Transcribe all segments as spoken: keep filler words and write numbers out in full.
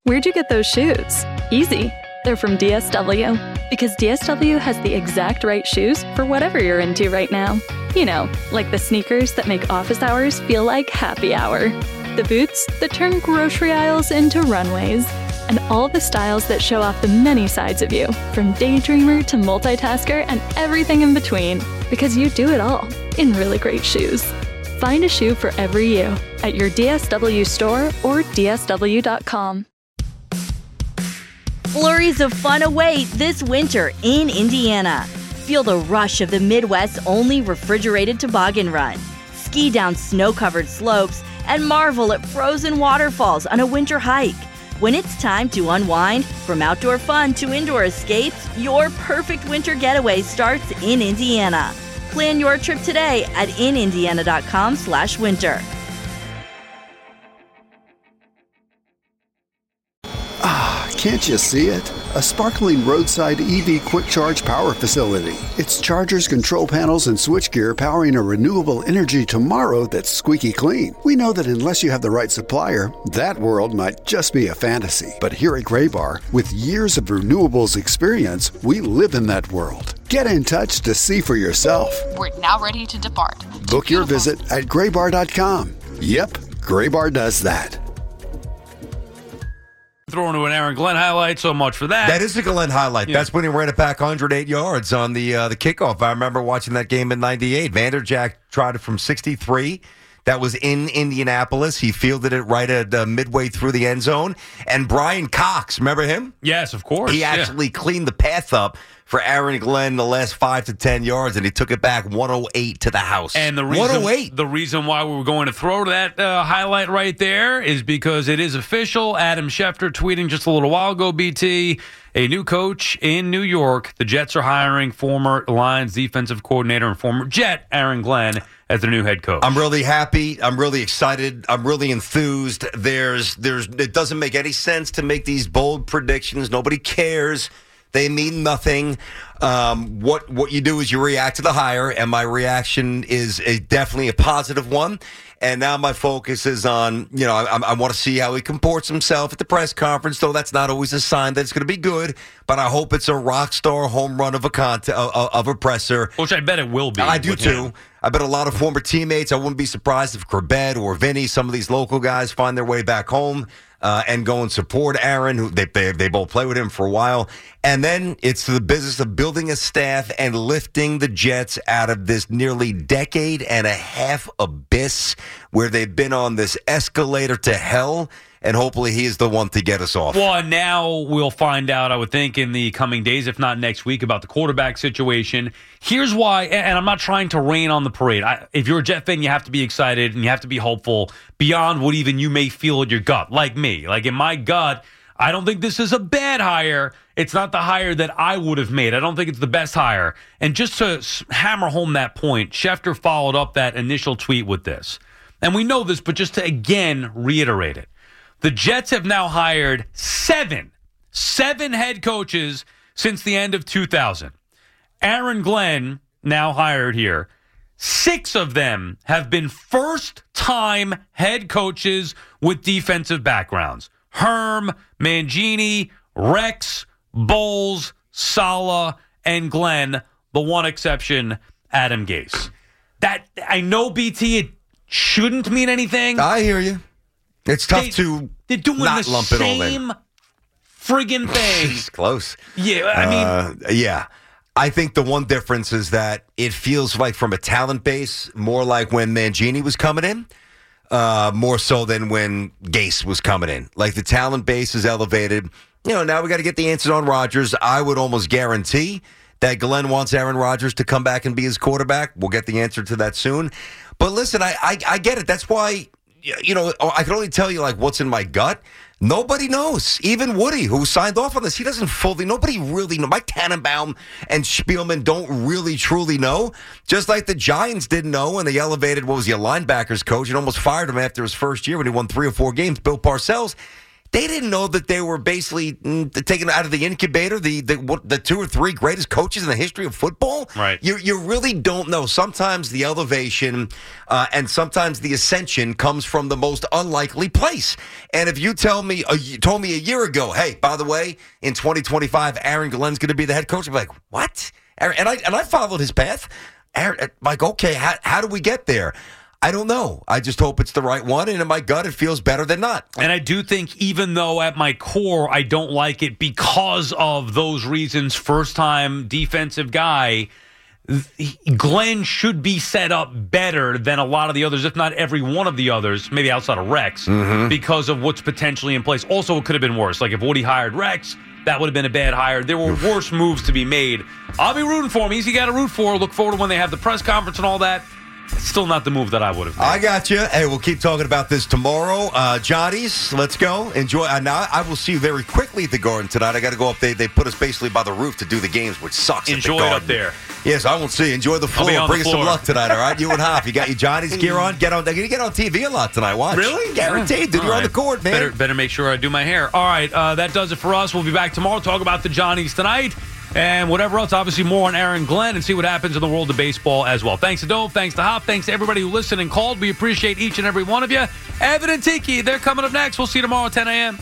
Where'd you get those shoes? Easy. They're from D S W. Because D S W has the exact right shoes for whatever you're into right now. You know, like the sneakers that make office hours feel like happy hour. The boots that turn grocery aisles into runways. And all the styles that show off the many sides of you, from daydreamer to multitasker and everything in between. Because you do it all in really great shoes. Find a shoe for every you at your D S W store or D S W dot com. Flurries of fun await this winter in Indiana. Feel the rush of the Midwest's only refrigerated toboggan run. Ski down snow-covered slopes and marvel at frozen waterfalls on a winter hike. When it's time to unwind, from outdoor fun to indoor escapes, your perfect winter getaway starts in Indiana. Plan your trip today at in indiana dot com slash winter. Ah, can't you see it? A sparkling roadside E V quick charge power facility. It's chargers, control panels, and switchgear powering a renewable energy tomorrow that's squeaky clean. We know that unless you have the right supplier, that world might just be a fantasy. But here at Graybar, with years of renewables experience, we live in that world. Get in touch to see for yourself. We're now ready to depart. Book your visit at graybar dot com. Yep, Graybar does that. Throwing to an Aaron Glenn highlight, so much for that. That is a Glenn highlight. Yeah. That's when he ran it back one hundred eight yards on the uh, the kickoff. I remember watching that game in ninety-eight. Vanderjagt tried it from sixty-three. That was in Indianapolis. He fielded it right at uh, midway through the end zone. And Brian Cox, remember him? Yes, of course. He actually yeah. cleaned the path up for Aaron Glenn the last five to ten yards, and he took it back one oh eight to the house. And the reason, one oh eight. The reason why we were going to throw that uh, highlight right there is because it is official. Adam Schefter tweeting just a little while ago, B T, a new coach in New York. The Jets are hiring former Lions defensive coordinator and former Jet Aaron Glenn as their new head coach. I'm really happy. I'm really excited. I'm really enthused. There's, there's, it doesn't make any sense to make these bold predictions. Nobody cares. They mean nothing. Um, what what you do is you react to the hire, and my reaction is a, definitely a positive one. And now my focus is on, you know, I, I want to see how he comports himself at the press conference, though that's not always a sign that it's going to be good. But I hope it's a rock star home run of a cont- of, of a presser. Which I bet it will be. I do, too. Him. I bet a lot of former teammates, I wouldn't be surprised if Corbett or Vinny, some of these local guys, find their way back home. Uh, and go and support Aaron, who they, they they both play with him for a while. And then it's the business of building a staff and lifting the Jets out of this nearly decade and a half abyss where they've been on this escalator to hell. And hopefully he is the one to get us off. Well, now we'll find out, I would think, in the coming days, if not next week, about the quarterback situation. Here's why, and I'm not trying to rain on the parade. I, if you're a Jet fan, you have to be excited and you have to be hopeful beyond what even you may feel in your gut, like me. Like in my gut, I don't think this is a bad hire. It's not the hire that I would have made. I don't think it's the best hire. And just to hammer home that point, Schefter followed up that initial tweet with this. And we know this, but just to again reiterate it. The Jets have now hired seven, seven head coaches since the end of two thousand. Aaron Glenn, now hired here, six of them have been first-time head coaches with defensive backgrounds. Herm, Mangini, Rex, Bowles, Saleh, and Glenn. The one exception, Adam Gase. That, I know, B T, it shouldn't mean anything. I hear you. It's tough they, to they're doing not the lump it all same in. friggin' thing. It's close. Yeah, I mean. Uh, yeah. I think the one difference is that it feels like from a talent base, more like when Mangini was coming in, uh, more so than when Gase was coming in. Like the talent base is elevated. You know, now we got to get the answers on Rodgers. I would almost guarantee that Glenn wants Aaron Rodgers to come back and be his quarterback. We'll get the answer to that soon. But listen, I, I, I get it. That's why... You know, I can only tell you, like, what's in my gut. Nobody knows. Even Woody, who signed off on this, he doesn't fully, nobody really know. Mike Tannenbaum and Spielman don't really, truly know. Just like the Giants didn't know when they elevated, what was he, a linebackers coach, and almost fired him after his first year when he won three or four games, Bill Parcells. They didn't know that they were basically mm, taking out of the incubator the, the what, the two or three greatest coaches in the history of football. Right. You you really don't know. Sometimes the elevation uh, and sometimes the ascension comes from the most unlikely place. And if you tell me, uh, you told me a year ago, hey, by the way, in twenty twenty-five, Aaron Glenn's going to be the head coach, I'd be like, what? Aaron, and I and I followed his path. Aaron, like, okay, how how do we get there? I don't know. I just hope it's the right one, and in my gut, it feels better than not. And I do think, even though at my core I don't like it because of those reasons, first-time defensive guy, Glenn should be set up better than a lot of the others, if not every one of the others, maybe outside of Rex, mm-hmm. because of what's potentially in place. Also, it could have been worse. Like, if Woody hired Rex, that would have been a bad hire. There were worse moves to be made. I'll be rooting for him. He's got to root for. Look forward to when they have the press conference and all that. Still not the move that I would have made. I got you. Hey, we'll keep talking about this tomorrow. Uh, Johnny's, let's go. Enjoy. Uh, now, I will see you very quickly at the Garden tonight. I got to go up. They they put us basically by the roof to do the games, which sucks. Enjoy at the it Garden. up there. Yes, I won't see you. Enjoy the floor. Bring us some luck tonight, all right? You and Hoff. You got your Johnny's gear on. Get on. You get on T V a lot tonight. Watch. Really? Guaranteed. Dude, all you're right. on the court, man. Better, better make sure I do my hair. All right, uh, that does it for us. We'll be back tomorrow. Talk about the Johnnies tonight. And whatever else, obviously more on Aaron Glenn and see what happens in the world of baseball as well. Thanks to Dove. Thanks to Hop. Thanks to everybody who listened and called. We appreciate each and every one of you. Evan and Tiki, they're coming up next. We'll see you tomorrow at ten a.m.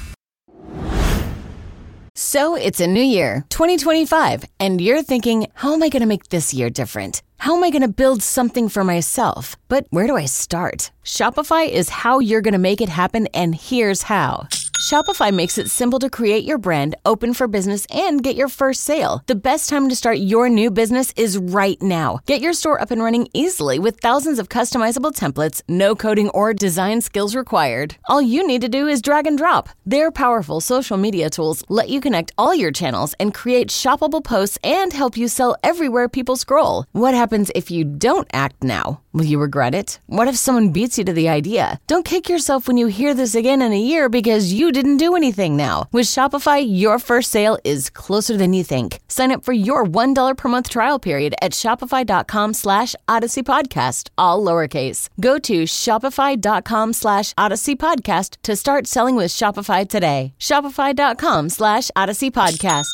So it's a new year, twenty twenty-five, and you're thinking, how am I going to make this year different? How am I going to build something for myself? But where do I start? Shopify is how you're going to make it happen, and here's how. Shopify makes it simple to create your brand, open for business, and get your first sale. The best time to start your new business is right now. Get your store up and running easily with thousands of customizable templates, no coding or design skills required. All you need to do is drag and drop. Their powerful social media tools let you connect all your channels and create shoppable posts and help you sell everywhere people scroll. What happens if you don't act now? Will you regret it? What if someone beats you to the idea? Don't kick yourself when you hear this again in a year because you didn't do anything now. With Shopify, your first sale is closer than you think. Sign up for your one dollar per month trial period at shopify.com slash Odyssey Podcast, all lowercase. Go to shopify.com slash Odyssey Podcast to start selling with Shopify today. Shopify.com slash Odyssey Podcast.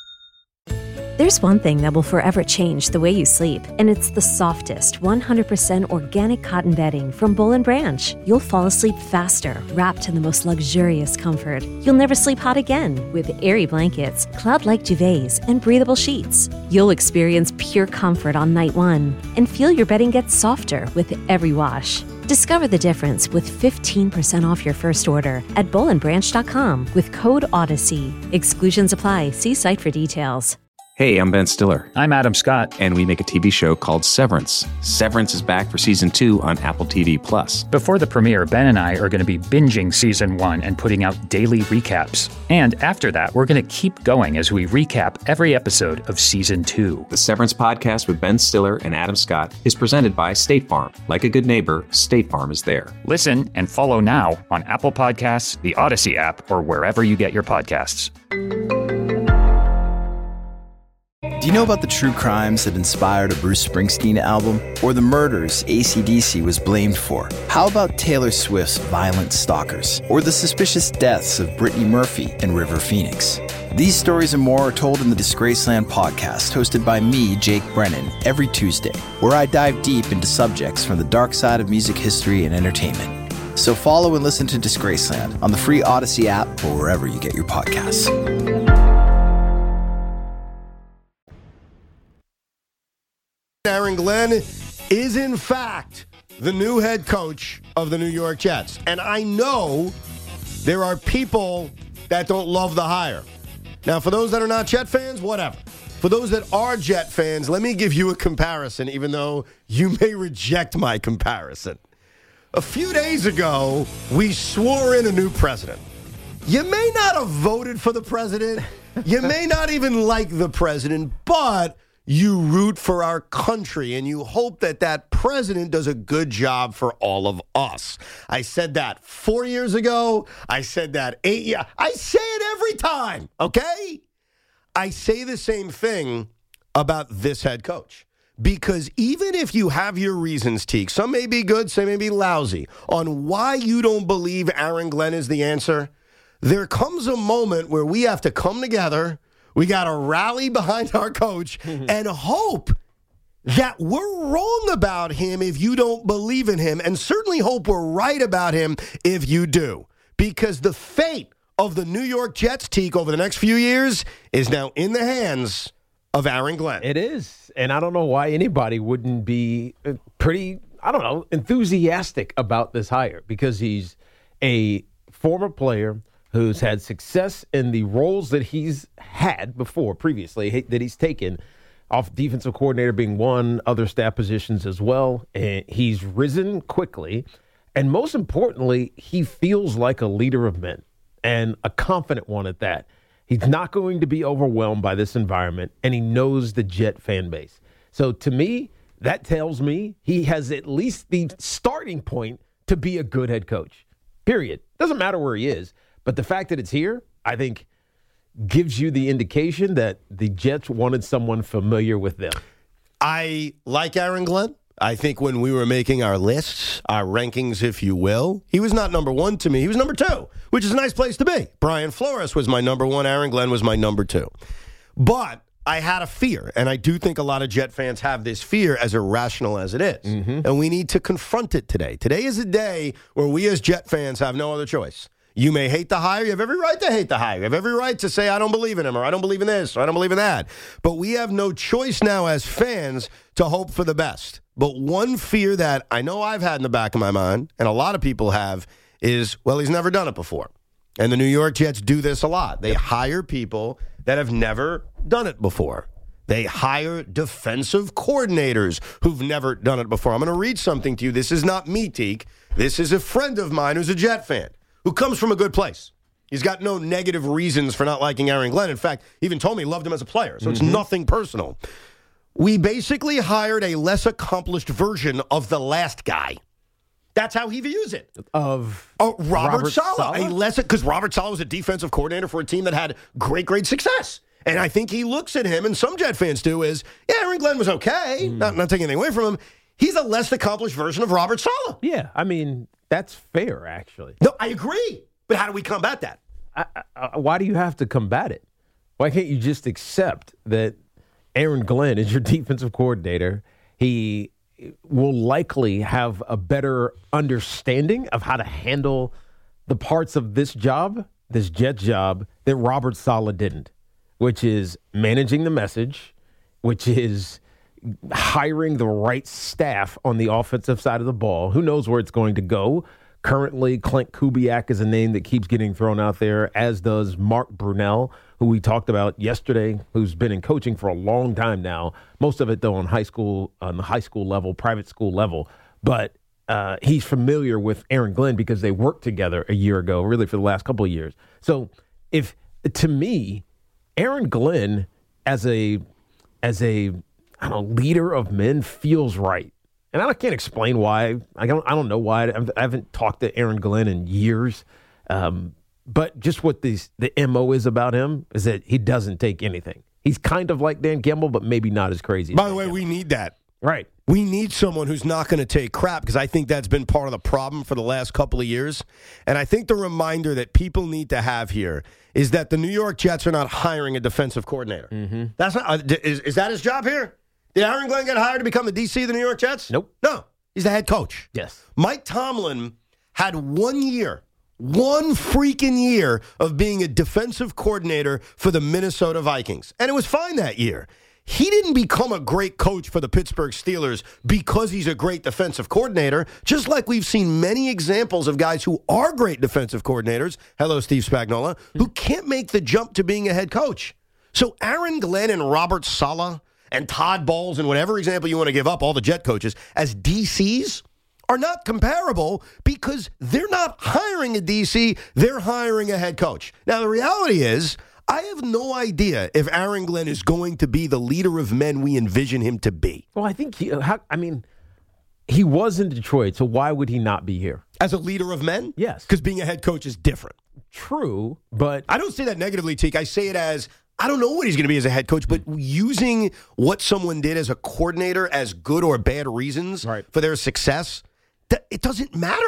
There's one thing that will forever change the way you sleep, and it's the softest, one hundred percent organic cotton bedding from Boll and Branch. You'll fall asleep faster, wrapped in the most luxurious comfort. You'll never sleep hot again with airy blankets, cloud-like duvets, and breathable sheets. You'll experience pure comfort on night one and feel your bedding get softer with every wash. Discover the difference with fifteen percent off your first order at boll and branch dot com with code Odyssey. Exclusions apply. See site for details. Hey, I'm Ben Stiller. I'm Adam Scott. And we make a T V show called Severance. Severance is back for season two on Apple T V Plus. Before the premiere, Ben and I are going to be binging season one and putting out daily recaps. And after that, we're going to keep going as we recap every episode of season two. The Severance podcast with Ben Stiller and Adam Scott is presented by State Farm. Like a good neighbor, State Farm is there. Listen and follow now on Apple Podcasts, the Odyssey app, or wherever you get your podcasts. Do you know about the true crimes that inspired a Bruce Springsteen album? Or the murders A C D C was blamed for? How about Taylor Swift's Violent Stalkers? Or the suspicious deaths of Brittany Murphy and River Phoenix? These stories and more are told in the Disgraceland podcast, hosted by me, Jake Brennan, every Tuesday, where I dive deep into subjects from the dark side of music history and entertainment. So follow and listen to Disgraceland on the free Odyssey app or wherever you get your podcasts. Aaron Glenn is, in fact, the new head coach of the New York Jets. And I know there are people that don't love the hire. Now, for those that are not Jet fans, whatever. For those that are Jet fans, let me give you a comparison, even though you may reject my comparison. A few days ago, we swore in a new president. You may not have voted for the president. You may not even like the president, but you root for our country, and you hope that that president does a good job for all of us. I said that four years ago. I said that eight years. I say it every time, okay? I say the same thing about this head coach. Because even if you have your reasons, Teak, some may be good, some may be lousy, on why you don't believe Aaron Glenn is the answer, there comes a moment where we have to come together. We got to rally behind our coach and hope that we're wrong about him if you don't believe in him, and certainly hope we're right about him if you do. Because the fate of the New York Jets, Teak, over the next few years is now in the hands of Aaron Glenn. It is. And I don't know why anybody wouldn't be pretty, I don't know, enthusiastic about this hire, because he's a former player who's had success in the roles that he's had before, previously, that he's taken. Off defensive coordinator being one, other staff positions as well. And he's risen quickly. And most importantly, he feels like a leader of men, and a confident one at that. He's not going to be overwhelmed by this environment, and he knows the Jet fan base. So to me, that tells me he has at least the starting point to be a good head coach, period. Doesn't matter where he is. But the fact that it's here, I think, gives you the indication that the Jets wanted someone familiar with them. I like Aaron Glenn. I think when we were making our lists, our rankings, if you will, he was not number one to me. He was number two, which is a nice place to be. Brian Flores was my number one. Aaron Glenn was my number two. But I had a fear, and I do think a lot of Jet fans have this fear, as irrational as it is. Mm-hmm. And we need to confront it today. Today is a day where we as Jet fans have no other choice. You may hate the hire. You have every right to hate the hire. You have every right to say, I don't believe in him, or I don't believe in this, or I don't believe in that. But we have no choice now as fans to hope for the best. But one fear that I know I've had in the back of my mind, and a lot of people have, is, well, he's never done it before. And the New York Jets do this a lot. They hire people that have never done it before. They hire defensive coordinators who've never done it before. I'm going to read something to you. This is not me, Teak. This is a friend of mine who's a Jet fan, who comes from a good place. He's got no negative reasons for not liking Aaron Glenn. In fact, he even told me he loved him as a player, so mm-hmm. it's nothing personal. We basically hired a less accomplished version of the last guy. That's how he views it. Of oh, Robert, Robert Saleh. Saleh? A less, because Robert Saleh was a defensive coordinator for a team that had great, great success. And I think he looks at him, and some Jet fans do, as, yeah, Aaron Glenn was okay, mm. not, not taking anything away from him. He's a less accomplished version of Robert Saleh. Yeah, I mean, that's fair, actually. No, I agree. But how do we combat that? I, I, why do you have to combat it? Why can't you just accept that Aaron Glenn is your defensive coordinator? He will likely have a better understanding of how to handle the parts of this job, this Jet job, that Robert Saleh didn't, which is managing the message, which is hiring the right staff on the offensive side of the ball. Who knows where it's going to go? Currently, Clint Kubiak is a name that keeps getting thrown out there, as does Mark Brunell, who we talked about yesterday, who's been in coaching for a long time now. Most of it, though, on high school, on the high school level, private school level. But uh, he's familiar with Aaron Glenn because they worked together a year ago, really for the last couple of years. So, if to me, Aaron Glenn as a as a I don't know, leader of men feels right. And I can't explain why. I don't. I don't know why. I haven't talked to Aaron Glenn in years. Um, but just what these, the M O is about him is that he doesn't take anything. He's kind of like Dan Campbell, but maybe not as crazy. By as the way, Campbell. we need that. Right. We need someone who's not going to take crap, because I think that's been part of the problem for the last couple of years. And I think the reminder that people need to have here is that the New York Jets are not hiring a defensive coordinator. Mm-hmm. That's not. Uh, is, is that his job here? Did Aaron Glenn get hired to become the D C of the New York Jets? Nope. No. He's the head coach. Yes. Mike Tomlin had one year, one freaking year of being a defensive coordinator for the Minnesota Vikings. And it was fine that year. He didn't become a great coach for the Pittsburgh Steelers because he's a great defensive coordinator, just like we've seen many examples of guys who are great defensive coordinators, hello, Steve Spagnuolo, mm-hmm. who can't make the jump to being a head coach. So Aaron Glenn and Robert Saleh and Todd Bowles and whatever example you want to give up, all the Jet coaches, as D Cs are not comparable because they're not hiring a D C, they're hiring a head coach. Now, the reality is, I have no idea if Aaron Glenn is going to be the leader of men we envision him to be. Well, I think, he, how, I mean, he was in Detroit, so why would he not be here? As a leader of men? Yes. Because being a head coach is different. True, but... I don't say that negatively, Teak. I say it as... I don't know what he's going to be as a head coach, but using what someone did as a coordinator as good or bad reasons right. for their success, th- it doesn't matter.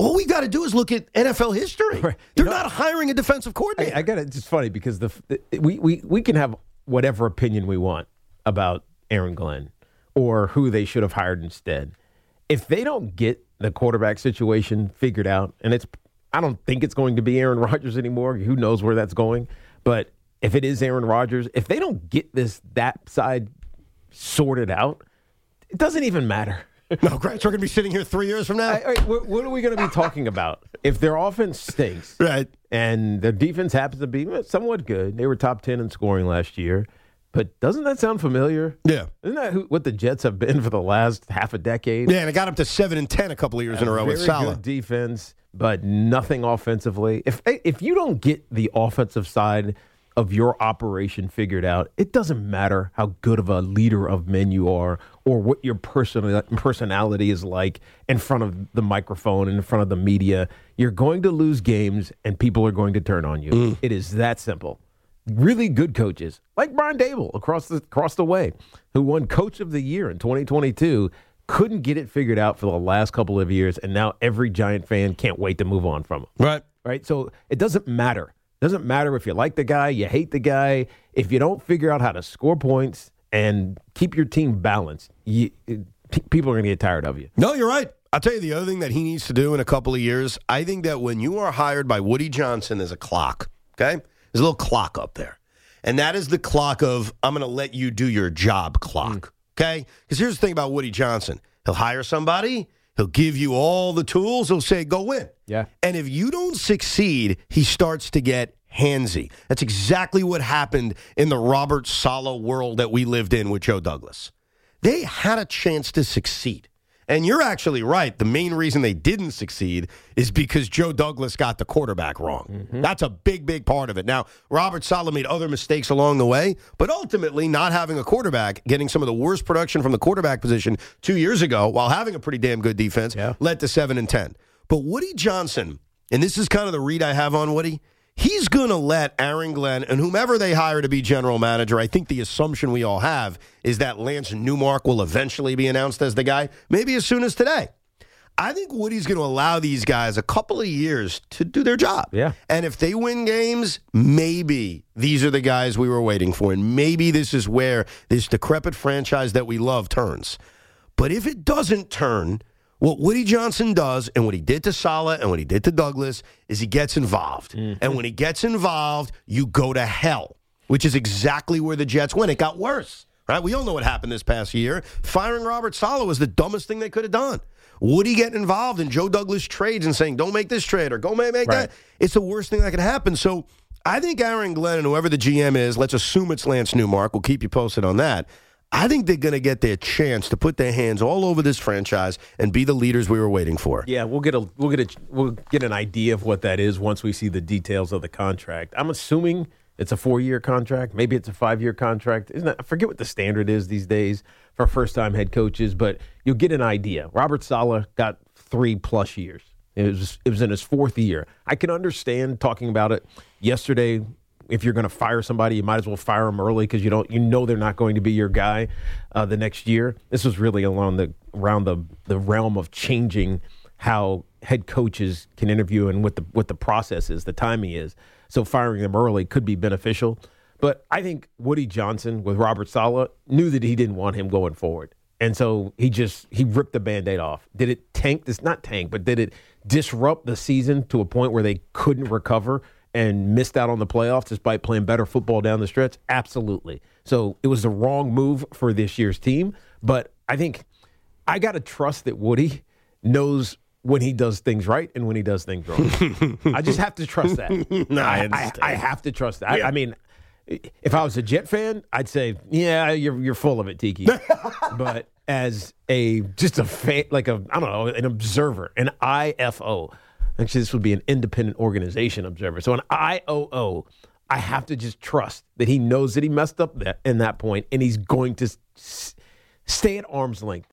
All we got to do is look at N F L history. Right. They're You know, not hiring a defensive coordinator. I, I got it. It's funny because the, the we, we we can have whatever opinion we want about Aaron Glenn or who they should have hired instead. If they don't get the quarterback situation figured out, and it's I don't think it's going to be Aaron Rodgers anymore. Who knows where that's going? But if it is Aaron Rodgers, if they don't get this that side sorted out, it doesn't even matter. No, Grant, we're going to be sitting here three years from now. I, I, what, what are we going to be talking about? If their offense stinks, right, and their defense happens to be somewhat good, they were top ten in scoring last year. But doesn't that sound familiar? Yeah. Isn't that who, what the Jets have been for the last half a decade? Yeah, and it got up to seven and ten a couple of years in a row with Very Salah. good defense, but nothing offensively. If if you don't get the offensive side of your operation figured out, it doesn't matter how good of a leader of men you are or what your person, personality is like in front of the microphone and in front of the media. You're going to lose games, and people are going to turn on you. Mm. It is that simple. Really good coaches, like Brian Daboll across the across the way, who won Coach of the Year in twenty twenty-two, couldn't get it figured out for the last couple of years, and now every Giant fan can't wait to move on from him. Right. Right? So it doesn't matter. It doesn't matter if you like the guy, you hate the guy. If you don't figure out how to score points and keep your team balanced, you, it, people are going to get tired of you. No, you're right. I'll tell you the other thing that he needs to do in a couple of years. I think that when you are hired by Woody Johnson as a clock, okay? There's a little clock up there. And that is the clock of, I'm going to let you do your job clock. Okay? Because here's the thing about Woody Johnson. He'll hire somebody. He'll give you all the tools. He'll say, go win. Yeah. And if you don't succeed, he starts to get handsy. That's exactly what happened in the Robert Saleh world that we lived in with Joe Douglas. They had a chance to succeed. And you're actually right. The main reason they didn't succeed is because Joe Douglas got the quarterback wrong. Mm-hmm. That's a big, big part of it. Now, Robert Saleh made other mistakes along the way, but ultimately not having a quarterback, getting some of the worst production from the quarterback position two years ago while having a pretty damn good defense, yeah. led to seven and ten. But Woody Johnson, and this is kind of the read I have on Woody, he's going to let Aaron Glenn and whomever they hire to be general manager, I think the assumption we all have is that Lance Newmark will eventually be announced as the guy, maybe as soon as today. I think Woody's going to allow these guys a couple of years to do their job. Yeah. And if they win games, maybe these are the guys we were waiting for. And maybe this is where this decrepit franchise that we love turns. But if it doesn't turn, what Woody Johnson does and what he did to Saleh and what he did to Douglas is he gets involved. Mm-hmm. And when he gets involved, you go to hell, which is exactly where the Jets went. It got worse, right? We all know what happened this past year. Firing Robert Saleh was the dumbest thing they could have done. Woody getting involved in Joe Douglas trades and saying, don't make this trade or go make, make right. that, it's the worst thing that could happen. So I think Aaron Glenn and whoever the G M is, let's assume it's Lance Newmark. We'll keep you posted on that. I think they're going to get their chance to put their hands all over this franchise and be the leaders we were waiting for. Yeah, we'll get a we'll get a we'll get an idea of what that is once we see the details of the contract. I'm assuming it's a four-year contract. Maybe it's a five-year contract. Isn't that, I forget what the standard is these days for first-time head coaches, but you'll get an idea. Robert Saleh got three plus years. It was it was in his fourth year. I can understand talking about it yesterday. If you're going to fire somebody, you might as well fire them early because you don't, you know, they're not going to be your guy uh, the next year. This was really along the around the the realm of changing how head coaches can interview and what the what the process is, the timing is. So firing them early could be beneficial. But I think Woody Johnson with Robert Saleh knew that he didn't want him going forward, and so he just he ripped the Band-Aid off. Did it tank? This not tank, but did it disrupt the season to a point where they couldn't recover and missed out on the playoffs despite playing better football down the stretch? Absolutely. So it was the wrong move for this year's team. But I think I got to trust that Woody knows when he does things right and when he does things wrong. I just have to trust that. no, I, I, understand. I, I have to trust that. Yeah. I, I mean, if I was a Jet fan, I'd say, yeah, you're you're full of it, Tiki. But as a just a fan, like a, I don't know, an observer, an I F O, actually, this would be an independent organization observer. So an I O O, I have to just trust that he knows that he messed up that, in that point, and he's going to s- stay at arm's length.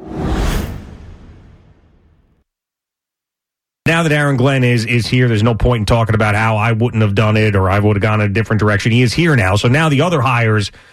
Now that Aaron Glenn is is here, there's no point in talking about how I wouldn't have done it or I would have gone in a different direction. He is here now. So now the other hires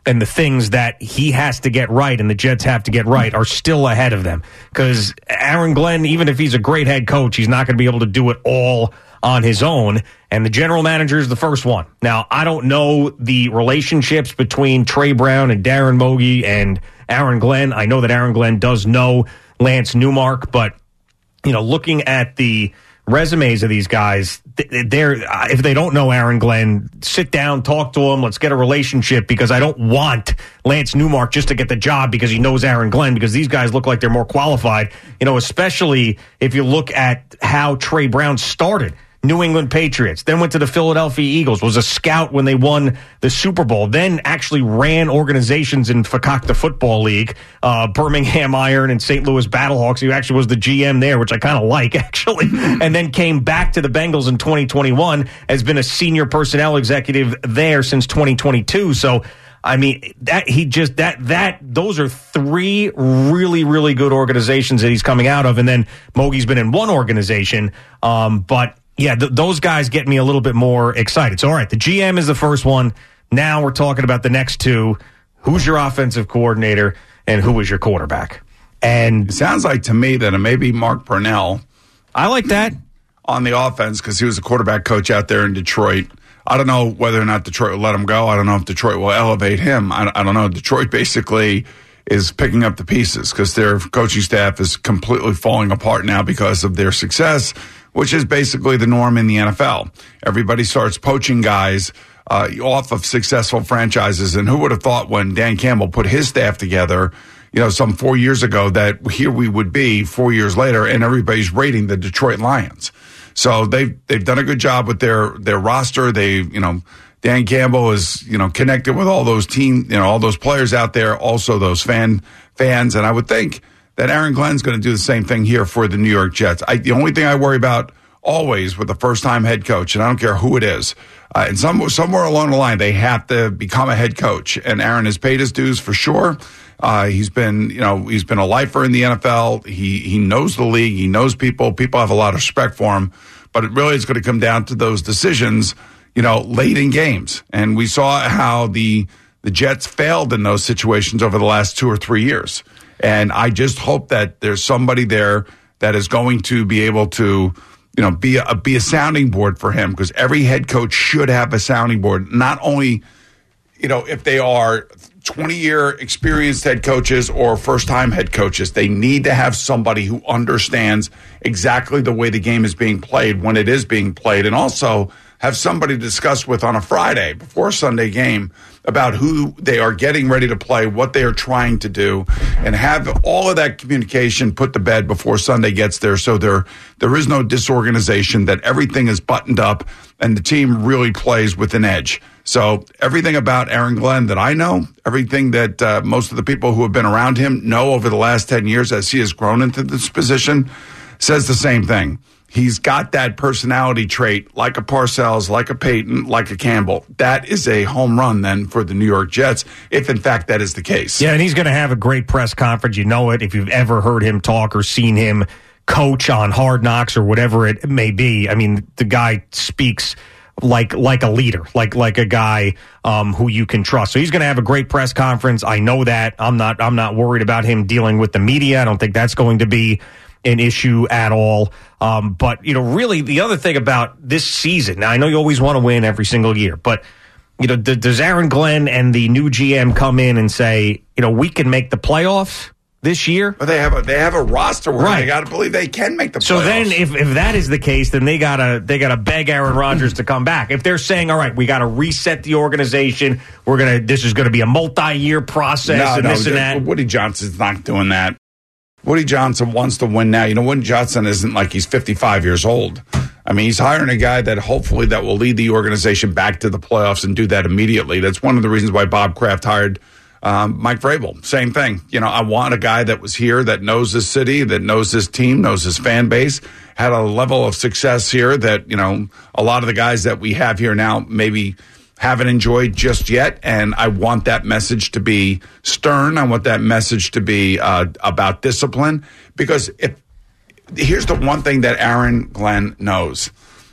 and the things that he has to get right and the Jets have to get right are still ahead of them. Because Aaron Glenn, even if he's a great head coach, he's not going to be able to do it all on his own. And the general manager is the first one. Now, I don't know the relationships between Trey Brown and Darren Mogi and Aaron Glenn. I know that Aaron Glenn does know Lance Newmark, but, you know, looking at the resumes of these guys, they're, if they don't know Aaron Glenn, sit down, talk to him, let's get a relationship, because I don't want Lance Newmark just to get the job because he knows Aaron Glenn, because these guys look like they're more qualified, you know, especially if you look at how Trey Brown started. New England Patriots, then went to the Philadelphia Eagles, was a scout when they won the Super Bowl, then actually ran organizations in Fakakta Football League, uh, Birmingham Iron and Saint Louis Battlehawks. He actually was the G M there, which I kind of like, actually, and then came back to the Bengals in twenty twenty-one, has been a senior personnel executive there since twenty twenty-two. So, I mean, that he just that that those are three really, really good organizations that he's coming out of, and then Mogi's been in one organization, um, but yeah, th- those guys get me a little bit more excited. So, all right, the G M is the first one. Now we're talking about the next two. Who's your offensive coordinator and who is your quarterback? And it sounds like to me that it may be Mark Brunell. I like that. On the offense, because he was a quarterback coach out there in Detroit. I don't know whether or not Detroit will let him go. I don't know if Detroit will elevate him. I, I don't know. Detroit basically is picking up the pieces because their coaching staff is completely falling apart now because of their success, which is basically the norm in the N F L. Everybody starts poaching guys uh, off of successful franchises. And who would have thought when Dan Campbell put his staff together, you know, some four years ago, that here we would be four years later and everybody's rating the Detroit Lions. So they've, they've done a good job with their, their roster. They, you know, Dan Campbell is, you know, connected with all those team, you know, all those players out there, also those fan fans. And I would think that Aaron Glenn's going to do the same thing here for the New York Jets. I, the only thing I worry about always with a first-time head coach, and I don't care who it is, uh, and some, somewhere along the line, they have to become a head coach. And Aaron has paid his dues for sure. Uh, he's been, you know, he's been a lifer in the N F L. He he knows the league. He knows people. People have a lot of respect for him. But it really is going to come down to those decisions, you know, late in games. And we saw how the the Jets failed in those situations over the last two or three years. And I just hope that there's somebody there that is going to be able to, you know, be a, be a sounding board for him, because every head coach should have a sounding board. Not only, you know, if they are twenty-year experienced head coaches or first-time head coaches, they need to have somebody who understands exactly the way the game is being played when it is being played, and also have somebody to discuss with on a Friday before a Sunday game about who they are getting ready to play, what they are trying to do, and have all of that communication put to bed before Sunday gets there, so there there is no disorganization, that everything is buttoned up and the team really plays with an edge. So everything about Aaron Glenn that I know, everything that uh, most of the people who have been around him know over the last ten years as he has grown into this position, says the same thing. He's got that personality trait, like a Parcells, like a Peyton, like a Campbell. That is a home run then for the New York Jets, if in fact that is the case. Yeah, and he's going to have a great press conference. You know it if you've ever heard him talk or seen him coach on Hard Knocks or whatever it may be. I mean, the guy speaks like like a leader, like like a guy um, who you can trust. So he's going to have a great press conference. I know that. I'm not I'm not worried about him dealing with the media. I don't think that's going to be an issue at all. Um, but, you know, really the other thing about this season, now I know you always want to win every single year, but, you know, th- does Aaron Glenn and the new G M come in and say, you know, we can make the playoffs this year? But they have a they have a roster where right. They got to believe they can make the playoffs. So then if, if that is the case, then they gotta they gotta beg Aaron Rodgers to come back. If they're saying, all right, we got to reset the organization, we're gonna this is going to be a multi-year process no, and no, this and that. Woody Johnson's not doing that. Woody Johnson wants to win now. You know, Woody Johnson isn't like he's fifty-five years old. I mean, he's hiring a guy that hopefully that will lead the organization back to the playoffs and do that immediately. That's one of the reasons why Bob Kraft hired um, Mike Vrabel. Same thing. You know, I want a guy that was here, that knows this city, that knows this team, knows his fan base, had a level of success here that, you know, a lot of the guys that we have here now maybe haven't enjoyed just yet, and I want that message to be stern. I want that message to be uh, about discipline, because if here's the one thing that Aaron Glenn knows,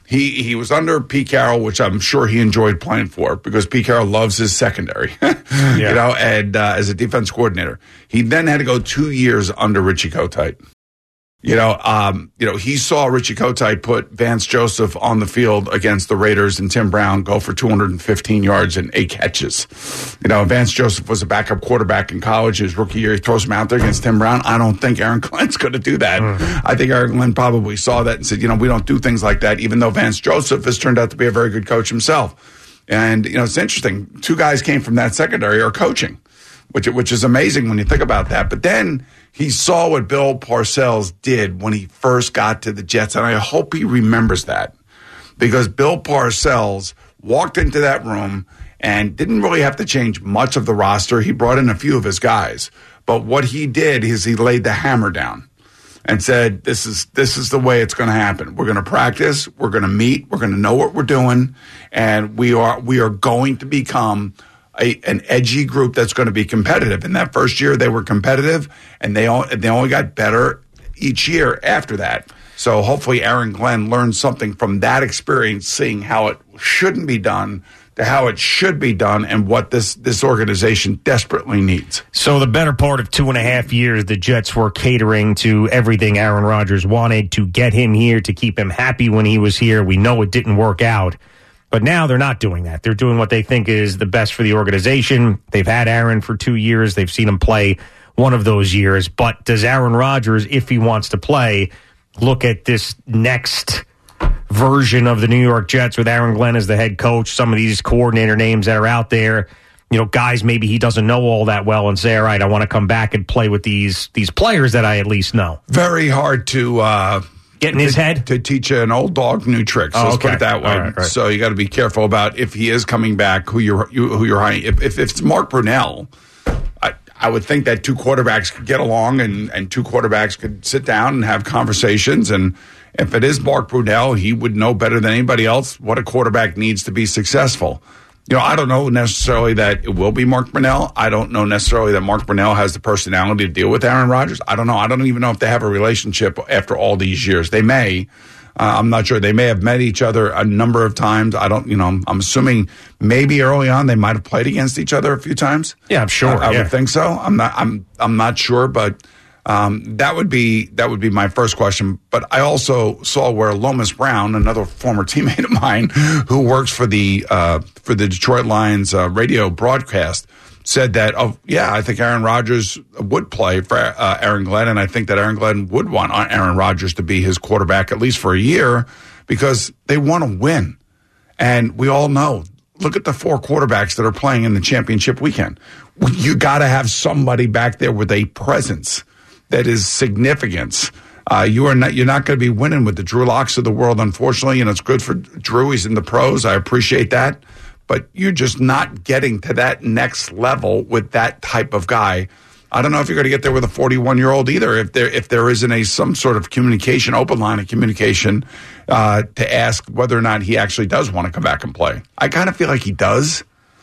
He he was under Pete Carroll, which I'm sure he enjoyed playing for because Pete Carroll loves his secondary, yeah. you know, and uh, as a defense coordinator. He then had to go two years under Richie Kotite. You know, um, you know, he saw Richie Kotite put Vance Joseph on the field against the Raiders and Tim Brown go for two hundred fifteen yards and eight catches. You know, Vance Joseph was a backup quarterback in college. His rookie year, he throws him out there against Tim Brown. I don't think Aaron Glenn's going to do that. Mm. I think Aaron Glenn probably saw that and said, you know, we don't do things like that, even though Vance Joseph has turned out to be a very good coach himself. And, you know, it's interesting. Two guys came from that secondary are coaching, which which is amazing when you think about that. But then he saw what Bill Parcells did when he first got to the Jets, and I hope he remembers that because Bill Parcells walked into that room and didn't really have to change much of the roster. He brought in a few of his guys, but what he did is he laid the hammer down and said, this is this is the way it's going to happen. We're going to practice, we're going to meet, we're going to know what we're doing, and we are we are going to become A, an edgy group that's going to be competitive. In that first year, they were competitive, and they all, they only got better each year after that. So hopefully Aaron Glenn learned something from that experience, seeing how it shouldn't be done to how it should be done and what this, this organization desperately needs. So the better part of two and a half years, the Jets were catering to everything Aaron Rodgers wanted to get him here, to keep him happy when he was here. We know it didn't work out. But now they're not doing that. They're doing what they think is the best for the organization. They've had Aaron for two years. They've seen him play one of those years. But does Aaron Rodgers, if he wants to play, look at this next version of the New York Jets with Aaron Glenn as the head coach, some of these coordinator names that are out there, you know, guys maybe he doesn't know all that well, and say, all right, I want to come back and play with these these players that I at least know? Very hard to... Uh Get in his to, head? To teach an old dog new tricks. Oh, Let's okay. put it that way. All right, right. So you got to be careful about if he is coming back, who you're you, who you're hiring. If, if, if it's Mark Brunell, I, I would think that two quarterbacks could get along and, and two quarterbacks could sit down and have conversations. And if it is Mark Brunell, he would know better than anybody else what a quarterback needs to be successful. You know, I don't know necessarily that it will be Mark Brunell. I don't know necessarily that Mark Brunell has the personality to deal with Aaron Rodgers. I don't know. I don't even know if they have a relationship after all these years. They may. Uh, I'm not sure. They may have met each other a number of times. I don't, you know, I'm assuming maybe early on they might have played against each other a few times. Yeah, I'm sure. I, I yeah. would think so. I'm not, I'm, I'm not sure, but um, that would be, that would be my first question. But I also saw where Lomas Brown, another former teammate of mine who works for the, uh, for the Detroit Lions uh, radio broadcast, said that, oh, yeah, I think Aaron Rodgers would play for uh, Aaron Glenn, and I think that Aaron Glenn would want Aaron Rodgers to be his quarterback at least for a year because they want to win. And we all know, look at the four quarterbacks that are playing in the championship weekend. You got to have somebody back there with a presence that is significance. Uh, you are not, you're not going to be winning with the Drew Locks of the world, unfortunately, and it's good for Drew. He's in the pros. I appreciate that. But you're just not getting to that next level with that type of guy. I don't know if you're going to get there with a forty-one-year-old either, if there if there isn't a some sort of communication, open line of communication uh, to ask whether or not he actually does want to come back and play. I kind of feel like he does.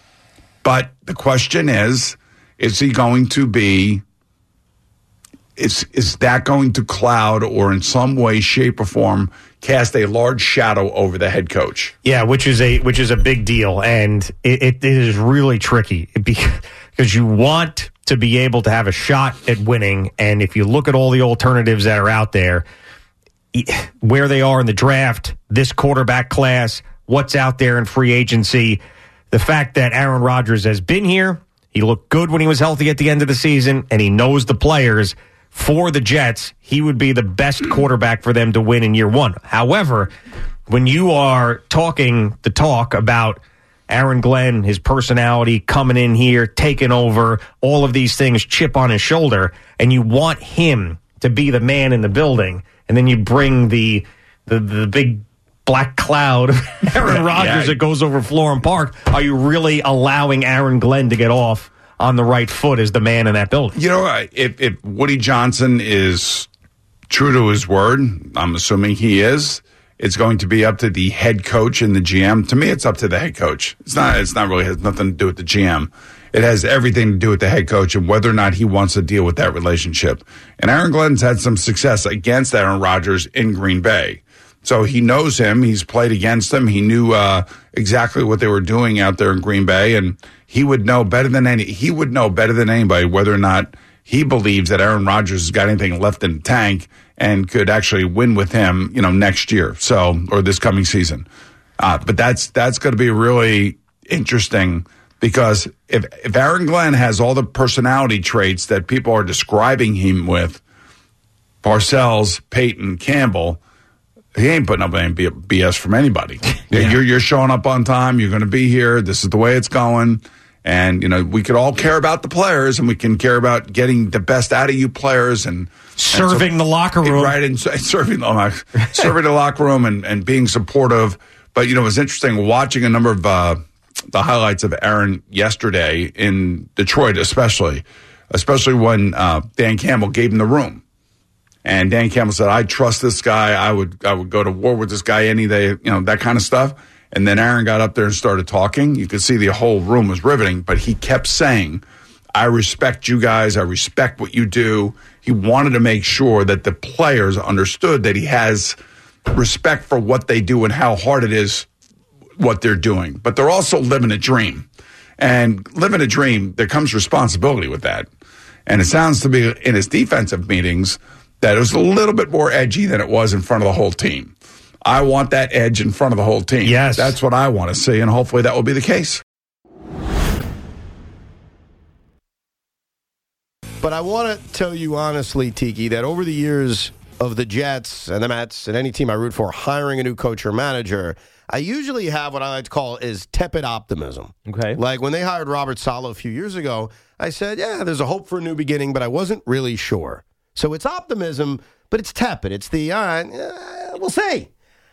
But the question is, is he going to be... Is is that going to cloud or in some way, shape, or form cast a large shadow over the head coach? Yeah, which is a which is a big deal, and it, it is really tricky because you want to be able to have a shot at winning, and if you look at all the alternatives that are out there, where they are in the draft, this quarterback class, what's out there in free agency, the fact that Aaron Rodgers has been here, he looked good when he was healthy at the end of the season, and he knows the players. For the Jets, he would be the best quarterback for them to win in year one. However, when you are talking the talk about Aaron Glenn, his personality, coming in here, taking over, all of these things, chip on his shoulder, and you want him to be the man in the building, and then you bring the the, the big black cloud of Aaron Rodgers yeah. that goes over Florham Park, are you really allowing Aaron Glenn to get off on the right foot as the man in that building? You know, if, if Woody Johnson is true to his word, I'm assuming he is, it's going to be up to the head coach and the G M. To me, it's up to the head coach. It's not, it's not really, has nothing to do with the G M. It has everything to do with the head coach and whether or not he wants to deal with that relationship. And Aaron Glenn's had some success against Aaron Rodgers in Green Bay. So he knows him. He's played against him. He knew uh, exactly what they were doing out there in Green Bay, and he would know better than any. He would know better than anybody whether or not he believes that Aaron Rodgers has got anything left in the tank and could actually win with him, you know, next year. So or this coming season. Uh, but that's that's going to be really interesting because if if Aaron Glenn has all the personality traits that people are describing him with, Parcells, Peyton, Campbell. He ain't putting up any B S from anybody. Yeah. You're you're showing up on time. You're going to be here. This is the way it's going. And, you know, we could all care about the players and we can care about getting the best out of you players and serving and so, the locker room. Right. And serving, serving the locker room and, and being supportive. But, you know, it was interesting watching a number of uh, the highlights of Aaron yesterday in Detroit, especially, especially when uh, Dan Campbell gave him the room. And Dan Campbell said, I trust this guy. I would I would go to war with this guy any day, you know, that kind of stuff. And then Aaron got up there and started talking. You could see the whole room was riveting, but he kept saying, I respect you guys. I respect what you do. He wanted to make sure that the players understood that he has respect for what they do and how hard it is what they're doing. But they're also living a dream. And living a dream, there comes responsibility with that. And it sounds to me in his defensive meetings that it was a little bit more edgy than it was in front of the whole team. I want that edge in front of the whole team. Yes. That's what I want to see, and hopefully that will be the case. But I want to tell you honestly, Tiki, that over the years of the Jets and the Mets and any team I root for hiring a new coach or manager, I usually have what I like to call is tepid optimism. Okay. Like when they hired Robert Saleh a few years ago, I said, yeah, there's a hope for a new beginning, but I wasn't really sure. So it's optimism, but it's tepid. It's the, all right, uh, we'll see.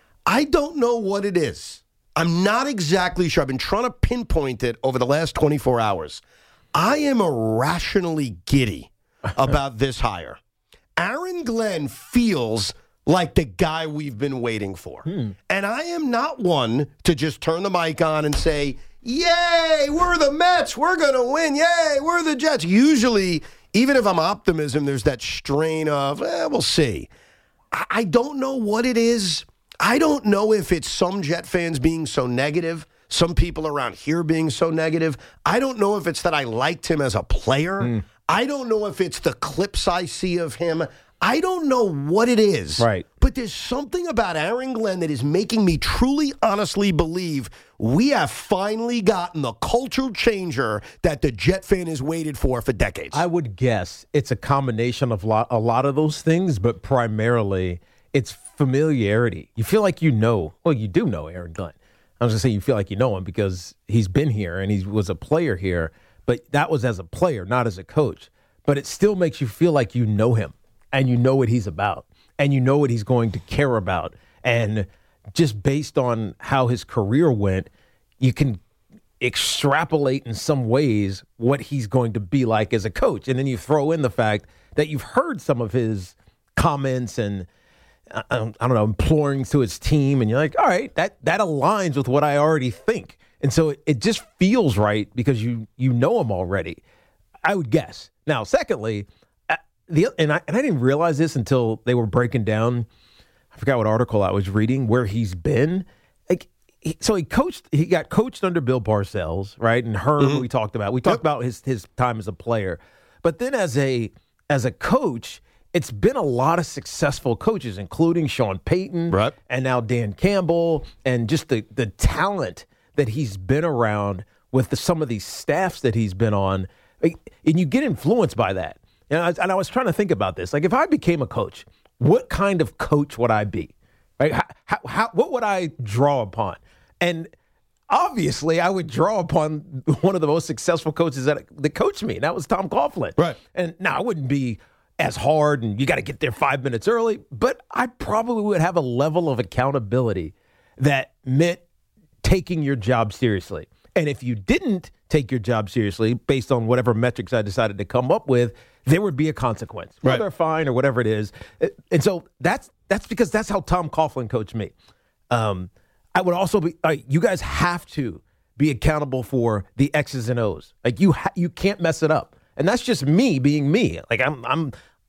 I don't know what it is. I'm not exactly sure. I've been trying to pinpoint it over the last twenty-four hours. I am irrationally giddy about this hire. Aaron Glenn feels like the guy we've been waiting for. Hmm. And I am not one to just turn the mic on and say, yay, we're the Mets. We're going to win. Yay, we're the Jets. Usually, even if I'm optimism, there's that strain of, eh, we'll see. I, I don't know what it is. I don't know if it's some Jet fans being so negative, some people around here being so negative. I don't know if it's that I liked him as a player. Mm. I don't know if it's the clips I see of him. I don't know what it is. Right. But there's something about Aaron Glenn that is making me truly, honestly believe we have finally gotten the cultural changer that the Jet fan has waited for for decades. I would guess it's a combination of lot, a lot of those things, but primarily it's familiarity. You feel like you know. Well, you do know Aaron Glenn. I was going to say you feel like you know him because he's been here and he was a player here, but that was as a player, not as a coach. But it still makes you feel like you know him and you know what he's about and you know what he's going to care about. And just based on how his career went, you can extrapolate in some ways what he's going to be like as a coach. And then you throw in the fact that you've heard some of his comments and I don't, I don't know, imploring to his team, and you're like, all right, that that aligns with what I already think. And so it, it just feels right because you you know him already, I would guess. Now, secondly, uh, the and I and I didn't realize this until they were breaking down, I forgot what article I was reading, where he's been. Like, he, so he coached, he got coached under Bill Parcells, right? And Herm, mm-hmm. we talked about. We talked yep. about his his time as a player. But then as a as a coach, it's been a lot of successful coaches, including Sean Payton right. and now Dan Campbell, and just the, the talent that he's been around with the, some of these staffs that he's been on. And you get influenced by that. And I, and I was trying to think about this. Like, if I became a coach, what kind of coach would I be? Right? How, how, how, what would I draw upon? And obviously, I would draw upon one of the most successful coaches that, that coached me, and that was Tom Coughlin. Right. And now I wouldn't be as hard and you got to get there five minutes early, but I probably would have a level of accountability that meant taking your job seriously. And if you didn't take your job seriously, based on whatever metrics I decided to come up with, there would be a consequence, whether right. fine or whatever it is. And so that's that's because that's how Tom Coughlin coached me. Um, I would also be, uh, you guys have to be accountable for the X's and O's. Like you, ha- you can't mess it up. And that's just me being me. Like I'm, I'm, I,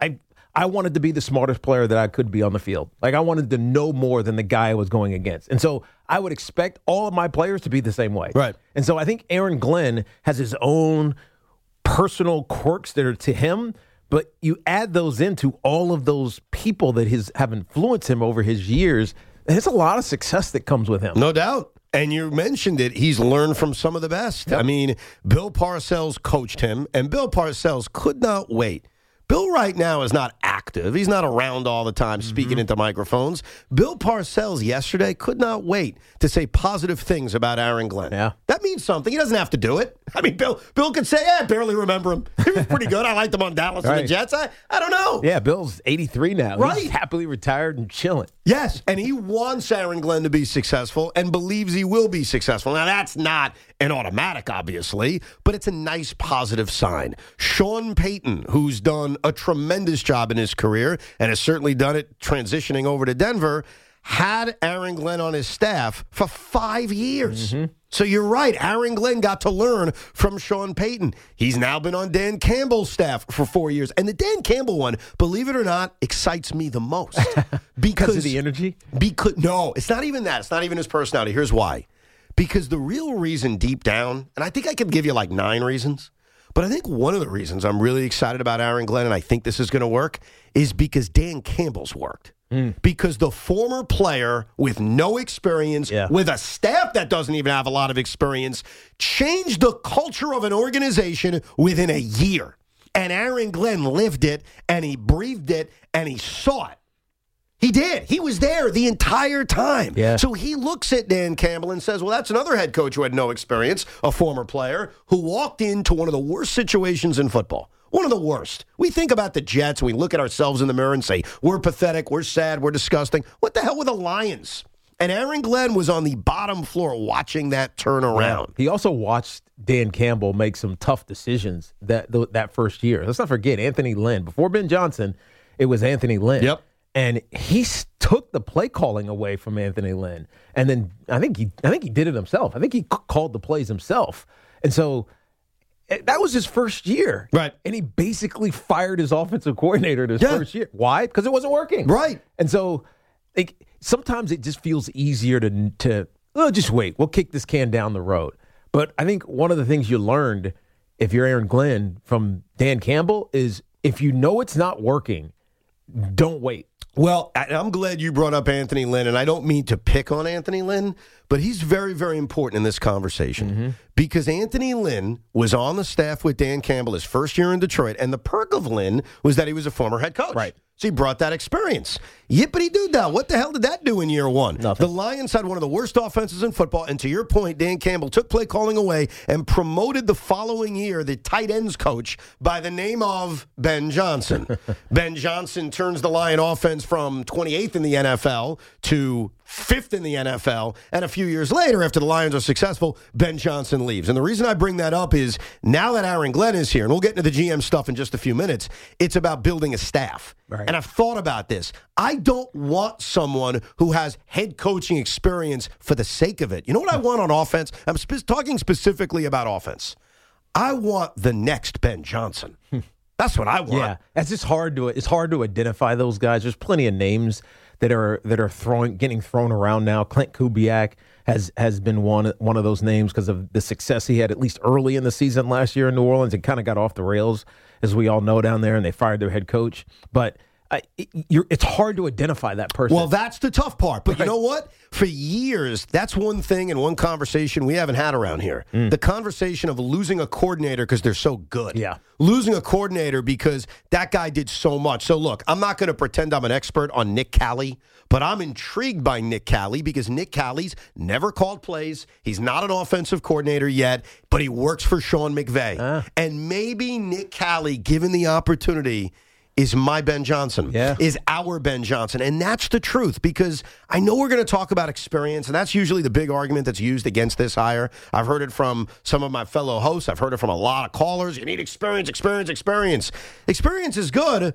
I wanted to be the smartest player that I could be on the field. Like, I wanted to know more than the guy I was going against. And so I would expect all of my players to be the same way. Right. And so I think Aaron Glenn has his own personal quirks that are to him, but you add those into all of those people that his, have influenced him over his years, and it's a lot of success that comes with him. No doubt. And you mentioned it. He's learned from some of the best. Yep. I mean, Bill Parcells coached him, and Bill Parcells could not wait. Bill right now is not active. He's not around all the time speaking mm-hmm. into microphones. Bill Parcells yesterday could not wait to say positive things about Aaron Glenn. Yeah. That means something. He doesn't have to do it. I mean, Bill Bill could say, yeah, I barely remember him. He was pretty good. I liked him on Dallas right. and the Jets. I, I don't know. Yeah, Bill's eighty-three now. Right. He's happily retired and chilling. Yes, and he wants Aaron Glenn to be successful and believes he will be successful. Now, that's not an automatic, obviously, but it's a nice positive sign. Sean Payton, who's done a tremendous job in his career and has certainly done it transitioning over to Denver, had Aaron Glenn on his staff for five years. Mm-hmm. So you're right. Aaron Glenn got to learn from Sean Payton. He's now been on Dan Campbell's staff for four years. And the Dan Campbell one, believe it or not, excites me the most. Because of the energy? Because no, it's not even that. It's not even his personality. Here's why. Because the real reason deep down, and I think I could give you like nine reasons, but I think one of the reasons I'm really excited about Aaron Glenn, and I think this is going to work, is because Dan Campbell's worked. Mm. Because the former player with no experience, yeah. with a staff that doesn't even have a lot of experience, changed the culture of an organization within a year. And Aaron Glenn lived it, and he breathed it, and he saw it. He did. He was there the entire time. Yeah. So he looks at Dan Campbell and says, well, that's another head coach who had no experience, a former player, who walked into one of the worst situations in football. One of the worst. We think about the Jets, and we look at ourselves in the mirror and say, we're pathetic, we're sad, we're disgusting. What the hell were the Lions? And Aaron Glenn was on the bottom floor watching that turn around. He also watched Dan Campbell make some tough decisions that that first year. Let's not forget Anthony Lynn. Before Ben Johnson, it was Anthony Lynn. Yep. And he took the play calling away from Anthony Lynn. And then I think he I think he did it himself. I think he c- called the plays himself. And so that was his first year. Right. And he basically fired his offensive coordinator his yeah. first year. Why? Because it wasn't working. Right. And so like, sometimes it just feels easier to, to oh, just wait. We'll kick this can down the road. But I think one of the things you learned, if you're Aaron Glenn, from Dan Campbell is if you know it's not working, don't wait. Well, I'm glad you brought up Anthony Lynn, and I don't mean to pick on Anthony Lynn, but he's very, very important in this conversation mm-hmm. because Anthony Lynn was on the staff with Dan Campbell his first year in Detroit, and the perk of Lynn was that he was a former head coach. Right. So he brought that experience. Yippity-doo-dah. What the hell did that do in year one? Nothing. The Lions had one of the worst offenses in football, and to your point, Dan Campbell took play calling away and promoted the following year the tight ends coach by the name of Ben Johnson. Ben Johnson turns the Lion offense from twenty-eighth in the N F L to fifth in the N F L, and a few years later, after the Lions are successful, Ben Johnson leaves. And the reason I bring that up is now that Aaron Glenn is here, and we'll get into the G M stuff in just a few minutes, it's about building a staff. Right. And I've thought about this. I don't want someone who has head coaching experience for the sake of it. You know what I want on offense? I'm spe- talking specifically about offense. I want the next Ben Johnson. That's what I want. Yeah, it's just hard to it's hard to identify those guys. There's plenty of names that are that are throwing getting thrown around now. Clint Kubiak has has been one one of those names because of the success he had at least early in the season last year in New Orleans. It kind of got off the rails, as we all know, down there, and they fired their head coach. But I, it, you're, it's hard to identify that person. Well, that's the tough part. But right. You know what? For years, that's one thing and one conversation we haven't had around here. Mm. The conversation of losing a coordinator because they're so good. Yeah. Losing a coordinator because that guy did so much. So, look, I'm not going to pretend I'm an expert on Nick Cali, but I'm intrigued by Nick Cali because Nick Cali's never called plays. He's not an offensive coordinator yet, but he works for Sean McVay. Uh. And maybe Nick Cali, given the opportunity, is my Ben Johnson, yeah. is our Ben Johnson. And that's the truth, because I know we're going to talk about experience, and that's usually the big argument that's used against this hire. I've heard it from some of my fellow hosts. I've heard it from a lot of callers. You need experience, experience, experience. Experience is good,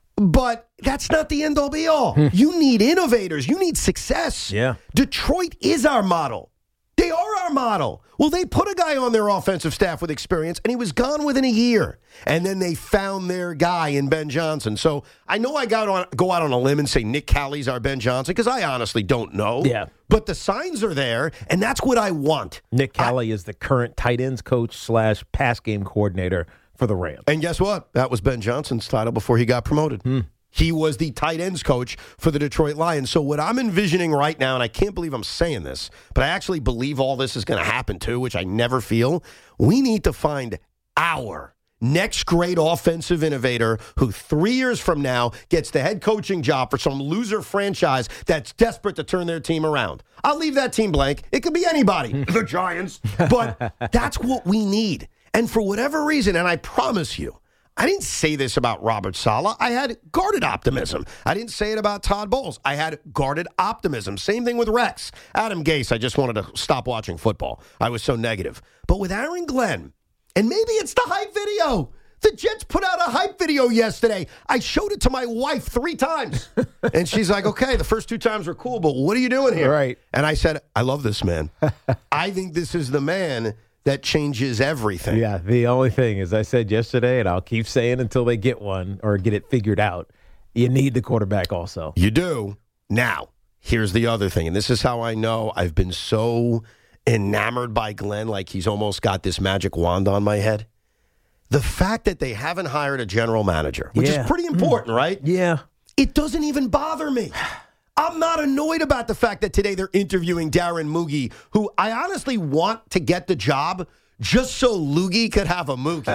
but that's not the end-all, be-all. You need innovators. You need success. Yeah. Detroit is our model. They are our model. Well, they put a guy on their offensive staff with experience, and he was gone within a year. And then they found their guy in Ben Johnson. So I know I got on, go out on a limb and say Nick Callie's our Ben Johnson, because I honestly don't know. Yeah. But the signs are there, and that's what I want. Nick Callie I, is the current tight ends coach slash pass game coordinator for the Rams. And guess what? That was Ben Johnson's title before he got promoted. Hmm. He was the tight ends coach for the Detroit Lions. So what I'm envisioning right now, and I can't believe I'm saying this, but I actually believe all this is going to happen too, which I never feel. We need to find our next great offensive innovator who three years from now gets the head coaching job for some loser franchise that's desperate to turn their team around. I'll leave that team blank. It could be anybody, the Giants, but that's what we need. And for whatever reason, and I promise you, I didn't say this about Robert Saleh. I had guarded optimism. I didn't say it about Todd Bowles. I had guarded optimism. Same thing with Rex. Adam Gase, I just wanted to stop watching football. I was so negative. But with Aaron Glenn, and maybe it's the hype video. The Jets put out a hype video yesterday. I showed it to my wife three times. And she's like, okay, the first two times were cool, but what are you doing here? Right. And I said, I love this man. I think this is the man that changes everything. Yeah, the only thing, as I said yesterday, and I'll keep saying until they get one or get it figured out, you need the quarterback also. You do. Now, here's the other thing, and this is how I know I've been so enamored by Glenn, like he's almost got this magic wand on my head. The fact that they haven't hired a general manager, which yeah. is pretty important, mm. right? Yeah. It doesn't even bother me. I'm not annoyed about the fact that today they're interviewing Darren Moogie, who I honestly want to get the job just so Loogie could have a Moogie.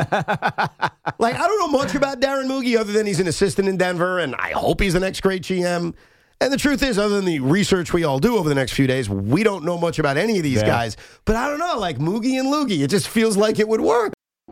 Like, I don't know much about Darren Moogie other than he's an assistant in Denver, and I hope he's the next great G M. And the truth is, other than the research we all do over the next few days, we don't know much about any of these yeah. guys. But I don't know, like Moogie and Loogie, it just feels like it would work.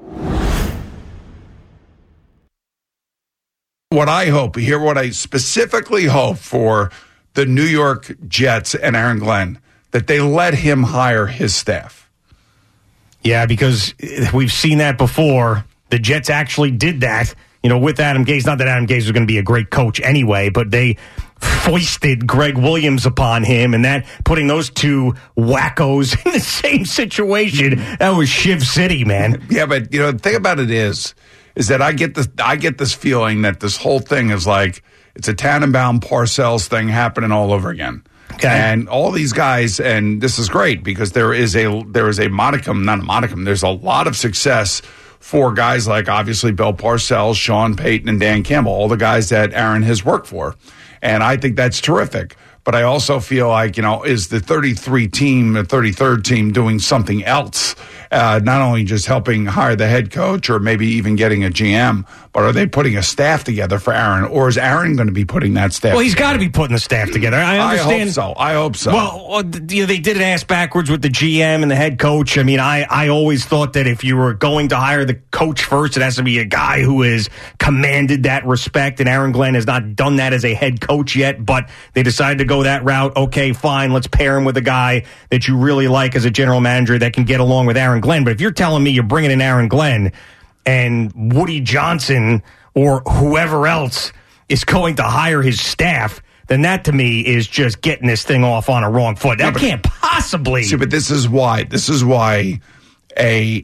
What I hope, hear what I specifically hope for the New York Jets and Aaron Glenn, that they let him hire his staff. Yeah, because we've seen that before. The Jets actually did that, you know, with Adam Gase. Not that Adam Gase was going to be a great coach anyway, but they foisted Greg Williams upon him, and that putting those two wackos in the same situation, that was Shiv City, man. Yeah, but, you know, the thing about it is, is that I get this, I get this feeling that this whole thing is like, it's a Tannenbaum Parcells thing happening all over again. Okay. And all these guys, and this is great because there is a there is a modicum, not a modicum, there's a lot of success for guys like obviously Bill Parcells, Sean Payton, and Dan Campbell, all the guys that Aaron has worked for. And I think that's terrific. But I also feel like, you know, is the thirty-three team, the thirty-third team doing something else? Uh, not only just helping hire the head coach or maybe even getting a G M, but are they putting a staff together for Aaron? Or is Aaron going to be putting that staff Well, he's together? got to be putting the staff together. I understand. I hope so. I hope so. Well, you know, they did it ass backwards with the G M and the head coach. I mean, I, I always thought that if you were going to hire the coach first, it has to be a guy who has commanded that respect, and Aaron Glenn has not done that as a head coach yet, but they decided to go that route. Okay, fine, let's pair him with a guy that you really like as a general manager that can get along with Aaron Glenn. But if you're telling me you're bringing in Aaron Glenn and Woody Johnson or whoever else is going to hire his staff, then that to me is just getting this thing off on a wrong foot. That yeah, but, can't possibly. See, but this is why. This is why a,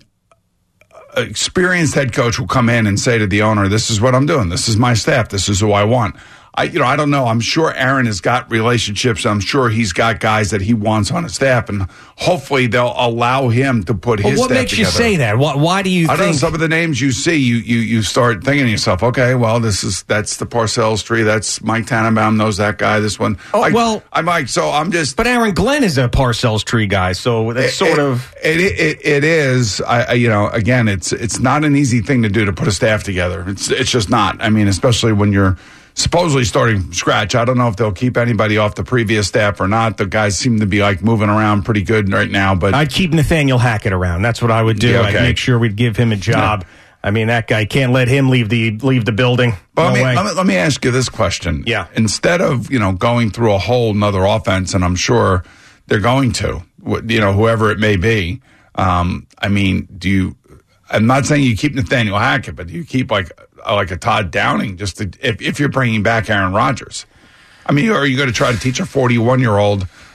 a experienced head coach will come in and say to the owner, "This is what I'm doing. This is my staff. This is who I want." I, you know, I don't know. I'm sure Aaron has got relationships. I'm sure he's got guys that he wants on his staff, and hopefully they'll allow him to put well, his what staff makes together. you say that? Why, why do you I think? don't know, some of the names you see, you, you you start thinking to yourself, okay, well, this is that's the Parcells tree. That's Mike Tannenbaum knows that guy. This one. Oh, like, well, I'm like, so I'm just. But Aaron Glenn is a Parcells tree guy, so that's it, sort it, of. It, it, it is. I, I, you know, again, it's it's not an easy thing to do to put a staff together. It's it's just not. I mean, especially when you're supposedly starting from scratch. I don't know if they'll keep anybody off the previous staff or not. The guys seem to be like moving around pretty good right now. But I'd keep Nathaniel Hackett around. That's what I would do. Yeah, okay. I'd make sure we'd give him a job. Yeah. I mean, that guy can't let him leave the leave the building. But no let, me, way. let, me, let me ask you this question. Yeah. Instead of, you know, going through a whole nother offense, and I'm sure they're going to, you know, whoever it may be. Um, I mean, do you? I'm not saying you keep Nathaniel Hackett, but do you keep like like a Todd Downing just to, if if you're bringing back Aaron Rodgers? I mean, are you going to try to teach a forty-one year old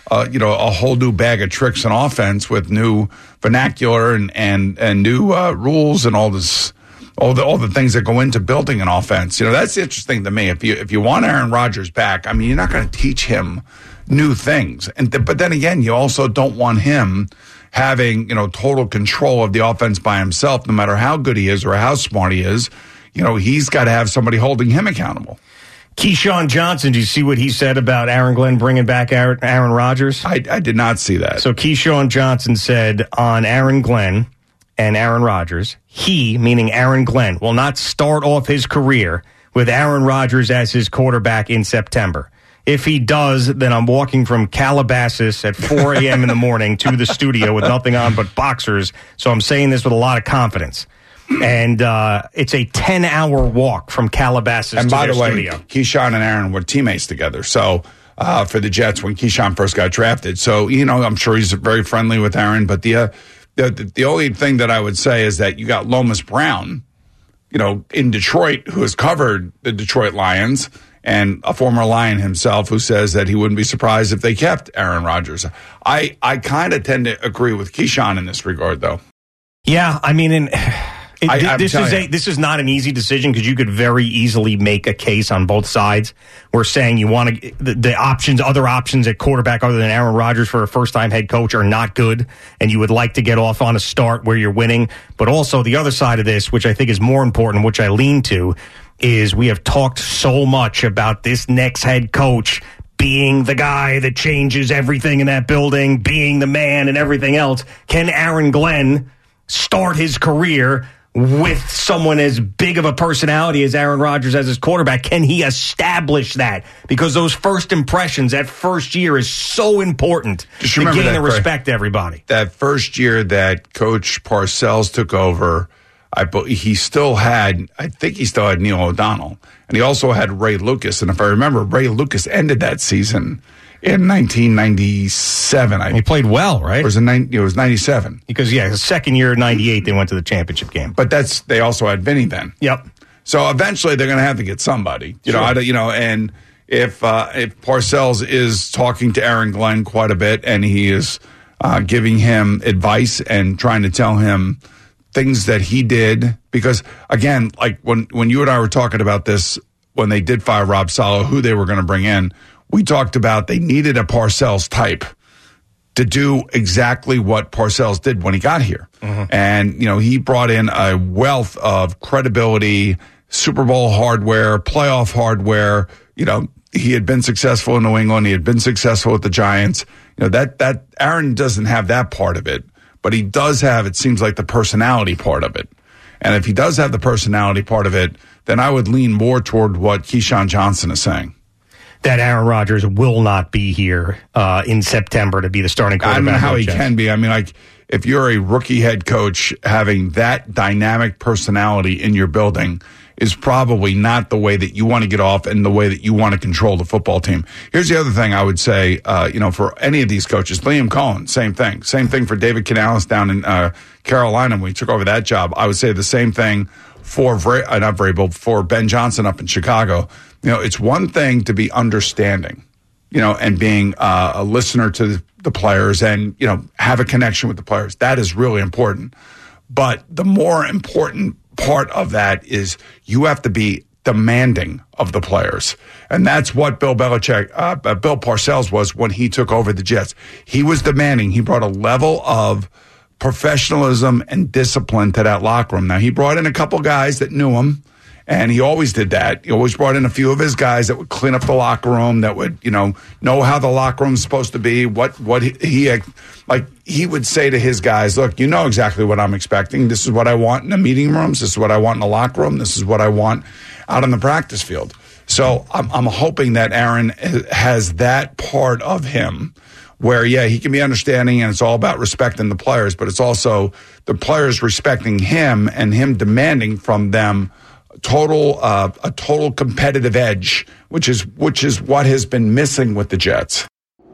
uh, you know, a whole new bag of tricks and offense with new vernacular and and and new uh, rules and all this, all the all the things that go into building an offense. You know, that's interesting to me. If you if you want Aaron Rodgers back, I mean, you're not going to teach him new things, and th- but then again, you also don't want him having, you know, total control of the offense by himself, no matter how good he is or how smart he is. You know, he's got to have somebody holding him accountable. Keyshawn Johnson, do you see what he said about Aaron Glenn bringing back Aaron, Aaron Rodgers? I, I did not see that. So Keyshawn Johnson said on Aaron Glenn and Aaron Rodgers, he, meaning Aaron Glenn, will not start off his career with Aaron Rodgers as his quarterback in September. If he does, then I'm walking from Calabasas at four a.m. in the morning to the studio with nothing on but boxers. So I'm saying this with a lot of confidence. And uh, it's a ten-hour walk from Calabasas and to by their the way, studio. Keyshawn and Aaron were teammates together. So uh, for the Jets when Keyshawn first got drafted. So, you know, I'm sure he's very friendly with Aaron. But the, uh, the, the only thing that I would say is that you got Lomas Brown, you know, in Detroit, who has covered the Detroit Lions, and a former Lion himself who says that he wouldn't be surprised if they kept Aaron Rodgers. I, I kind of tend to agree with Keyshawn in this regard, though. Yeah, I mean, in, it, I, this is a, this is not an easy decision because you could very easily make a case on both sides. We're saying you want to the, the options, other options at quarterback other than Aaron Rodgers for a first-time head coach are not good, and you would like to get off on a start where you're winning. But also the other side of this, which I think is more important, which I lean to, is we have talked so much about this next head coach being the guy that changes everything in that building, being the man and everything else. Can Aaron Glenn start his career with someone as big of a personality as Aaron Rodgers as his quarterback? Can he establish that? Because those first impressions, that first year is so important Just to remember gain that and fir- respect everybody. That first year that Coach Parcells took over, I he still had, I think he still had Neil O'Donnell, and he also had Ray Lucas. And if I remember, Ray Lucas ended that season in nineteen ninety-seven. I He played well, right? Or was it, nine, it was ninety-seven. Because, yeah, the second year, ninety-eight, they went to the championship game. But that's they also had Vinny then. Yep. So eventually they're going to have to get somebody, you Sure. know. I, don't- you know, and if uh, if Parcells is talking to Aaron Glenn quite a bit, and he is uh, giving him advice and trying to tell him things that he did, because again, like when when you and I were talking about this when they did fire Rob Saleh, who they were going to bring in, we talked about they needed a Parcells type to do exactly what Parcells did when he got here. Mm-hmm. And, you know, he brought in a wealth of credibility, Super Bowl hardware, playoff hardware. You know, he had been successful in New England. He had been successful with the Giants. You know, that, that Aaron doesn't have that part of it, but he does have, it seems like, the personality part of it. And if he does have the personality part of it, then I would lean more toward what Keyshawn Johnson is saying. That Aaron Rodgers will not be here uh, in September to be the starting quarterback. I don't know how of the he Jets. can be. I mean, like, if you're a rookie head coach, having that dynamic personality in your building is probably not the way that you want to get off and the way that you want to control the football team. Here's the other thing I would say, uh, you know, for any of these coaches, Liam Cohen, same thing. Same thing for David Canales down in uh, Carolina when he took over that job. I would say the same thing for, Vra- uh, not Vrabel, for Ben Johnson up in Chicago. You know, it's one thing to be understanding, you know, and being uh, a listener to the, the players and, you know, have a connection with the players. That is really important. But the more important part of that is you have to be demanding of the players. And that's what Bill Belichick, uh, Bill Parcells was when he took over the Jets. He was demanding. He brought a level of professionalism and discipline to that locker room. Now, he brought in a couple guys that knew him, and he always did that. He always brought in a few of his guys that would clean up the locker room, that would, you know, know how the locker room's supposed to be, what, what he, he, like, he would say to his guys, look, you know exactly what I'm expecting. This is what I want in the meeting rooms. This is what I want in the locker room. This is what I want out on the practice field. So I'm, I'm hoping that Aaron has that part of him where, yeah, he can be understanding and it's all about respecting the players, but it's also the players respecting him and him demanding from them total uh, a total competitive edge, which is which is what has been missing with the Jets.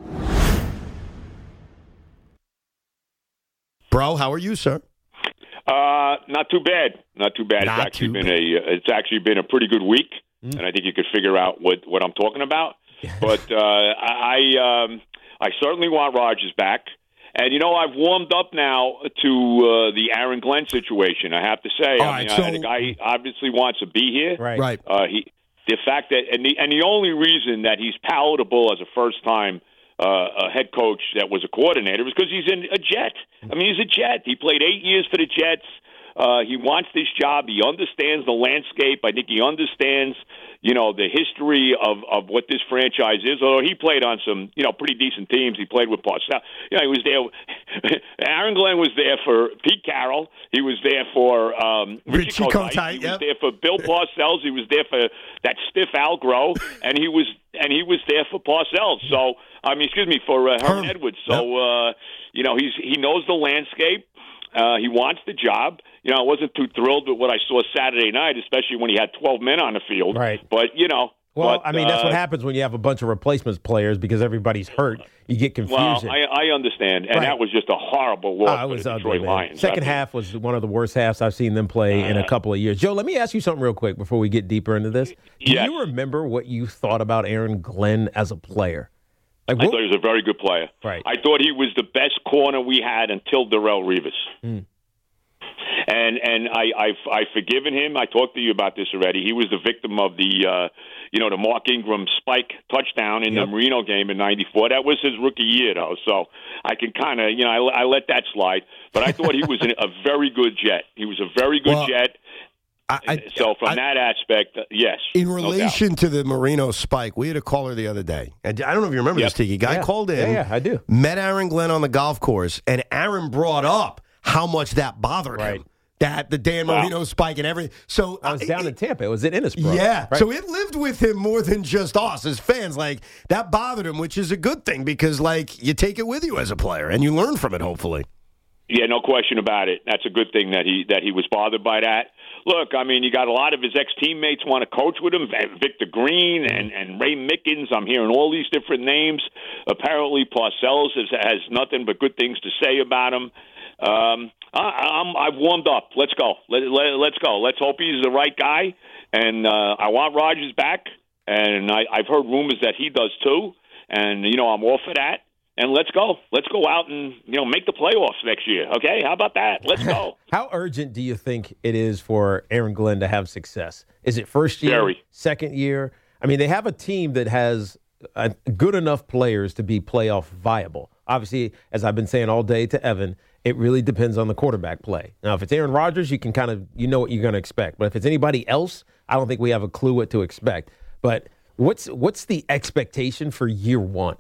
Bro, how are you, sir? Uh, not too bad. Not too bad. Not it's actually too been bad. a uh, it's actually been a pretty good week, mm. and I think you could figure out what, what I'm talking about. But uh, I um, I certainly want Rodgers back. And, you know, I've warmed up now to uh, the Aaron Glenn situation, I have to say. All I right, mean, so, I, the guy obviously wants to be here. Right. Right. Uh, he, the fact that, and the, and the only reason that he's palatable as a first-time uh, a head coach that was a coordinator is because he's in a Jet. I mean, he's a Jet. He played eight years for the Jets. Uh, he wants this job. He understands the landscape. I think he understands, you know, the history of, of what this franchise is. Although he played on some, you know, pretty decent teams. He played with Parcells. You know, he was there. Aaron Glenn was there for Pete Carroll. He was there for um, Richie, Richie Kotite. Kotite, He was yep. there for Bill Parcells. He was there for that stiff Al Groh, and he was and he was there for Parcells. So I mean, excuse me, for uh, Herman Herm. Edwards. So uh, you know, he's he knows the landscape. Uh, he wants the job. You know, I wasn't too thrilled with what I saw Saturday night, especially when he had twelve men on the field. Right. But, you know. Well, but, I mean, that's uh, what happens when you have a bunch of replacements players because everybody's hurt. You get Well, confusion. I, I understand. And Right. that was just a horrible loss Oh, it for was the ugly, Detroit man. Lions. Second I mean, half was one of the worst halves I've seen them play in a couple of years. Joe, let me ask you something real quick before we get deeper into this. Do Yes. you remember what you thought about Aaron Glenn as a player? Like, I what- thought he was a very good player. Right. I thought he was the best corner we had until Darrell Revis. Mm. And and I, I've I've forgiven him. I talked to you about this already. He was the victim of the uh, you know the Mark Ingram spike touchdown in Yep. the Marino game in ninety-four. That was his rookie year, though. So I can kind of you know I, I let that slide. But I thought he was a very good Jet. He was a very good Well, Jet. I, I, So from I- that aspect, uh, yes. In no doubt. relation to the Marino spike, we had a caller the other day. And I don't know if you remember Yep. this, Tiki. Guy Yeah. called in. Yeah, yeah, I do. Met Aaron Glenn on the golf course, and Aaron brought up how much that bothered Right. him. That the Dan Wow. Marino spike and everything. So I was uh, down it- in Tampa. It was at Innisbrook. Yeah. Right? So it lived with him more than just us as fans. Like, that bothered him, which is a good thing because, like, you take it with you as a player and you learn from it, hopefully. Yeah, no question about it. That's a good thing that he that he was bothered by that. Look, I mean, you got a lot of his ex teammates want to coach with him. Victor Green and, and Ray Mickens. I'm hearing all these different names. Apparently, Parcells has, has nothing but good things to say about him. Um, I, I'm, I've warmed up. Let's go. Let, let, let's go. Let's hope he's the right guy. And uh, I want Rodgers back. And I, I've heard rumors that he does too. And you know, I'm all for that. And let's go. Let's go out and you know make the playoffs next year. Okay, how about that? Let's go. How urgent do you think it is for Aaron Glenn to have success? Is it first year, Very. second year? I mean, they have a team that has uh, good enough players to be playoff viable. Obviously, as I've been saying all day to Evan, it really depends on the quarterback play. Now, if it's Aaron Rodgers, you can kind of you know what you're going to expect. But if it's anybody else, I don't think we have a clue what to expect. But what's what's the expectation for year one?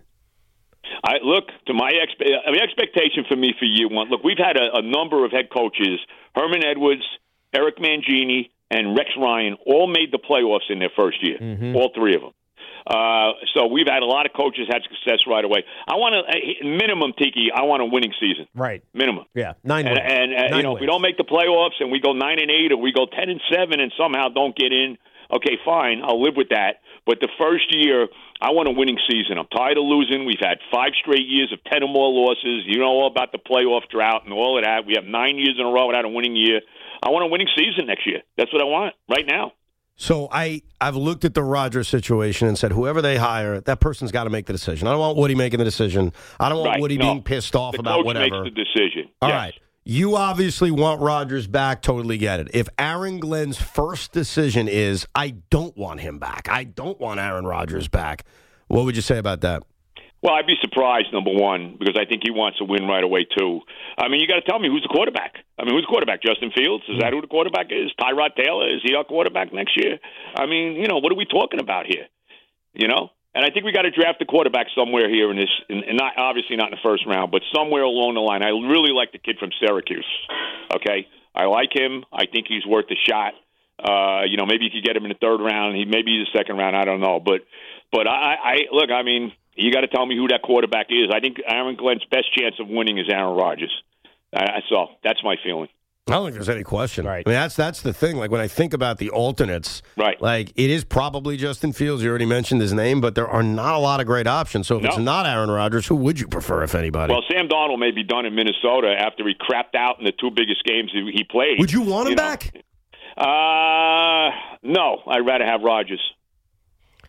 I look to my expe- I mean, expectation for me for year one. Look, we've had a, a number of head coaches: Herman Edwards, Eric Mangini, and Rex Ryan, all made the playoffs in their first year. Mm-hmm. All three of them. Uh, so we've had a lot of coaches had success right away. I want to minimum Tiki. I want a winning season. Right. Minimum. Yeah. Nine And, wins. and uh, Nine you know, if we wins. don't make the playoffs and we go nine and eight, or we go ten and seven, and somehow don't get in, okay, fine, I'll live with that. But the first year, I want a winning season. I'm tired of losing. We've had five straight years of ten or more losses. You know all about the playoff drought and all of that. We have nine years in a row without a winning year. I want a winning season next year. That's what I want right now. So I, I've looked at the Rodgers situation and said, whoever they hire, that person's got to make the decision. I don't want Woody making the decision. I don't want Right, Woody no. being pissed off The about coach whatever. makes the decision. All Yes. right. You obviously want Rodgers back. Totally get it. If Aaron Glenn's first decision is, I don't want him back, I don't want Aaron Rodgers back, what would you say about that? Well, I'd be surprised, number one, because I think he wants to win right away, too. I mean, you got to tell me who's the quarterback. I mean, who's the quarterback? Justin Fields? Is that who the quarterback is? Tyrod Taylor? Is he our quarterback next year? I mean, you know, what are we talking about here? You know? And I think we got to draft a quarterback somewhere here in this, and not obviously not in the first round, but somewhere along the line. I really like the kid from Syracuse. Okay? I like him. I think he's worth a shot. Uh, you know, maybe you could get him in the third round. He maybe the second round. I don't know. But, but I, I look, I mean, you got to tell me who that quarterback is. I think Aaron Glenn's best chance of winning is Aaron Rodgers. I, so that's my feeling. I don't think there's any question. Right. I mean, that's that's the thing. Like when I think about the alternates, right? Like it is probably Justin Fields. You already mentioned his name, but there are not a lot of great options. So if No. it's not Aaron Rodgers, who would you prefer, if anybody? Well, Sam Darnold may be done in Minnesota after he crapped out in the two biggest games he, he played. Would you want him know? back? Uh, no. I'd rather have Rodgers.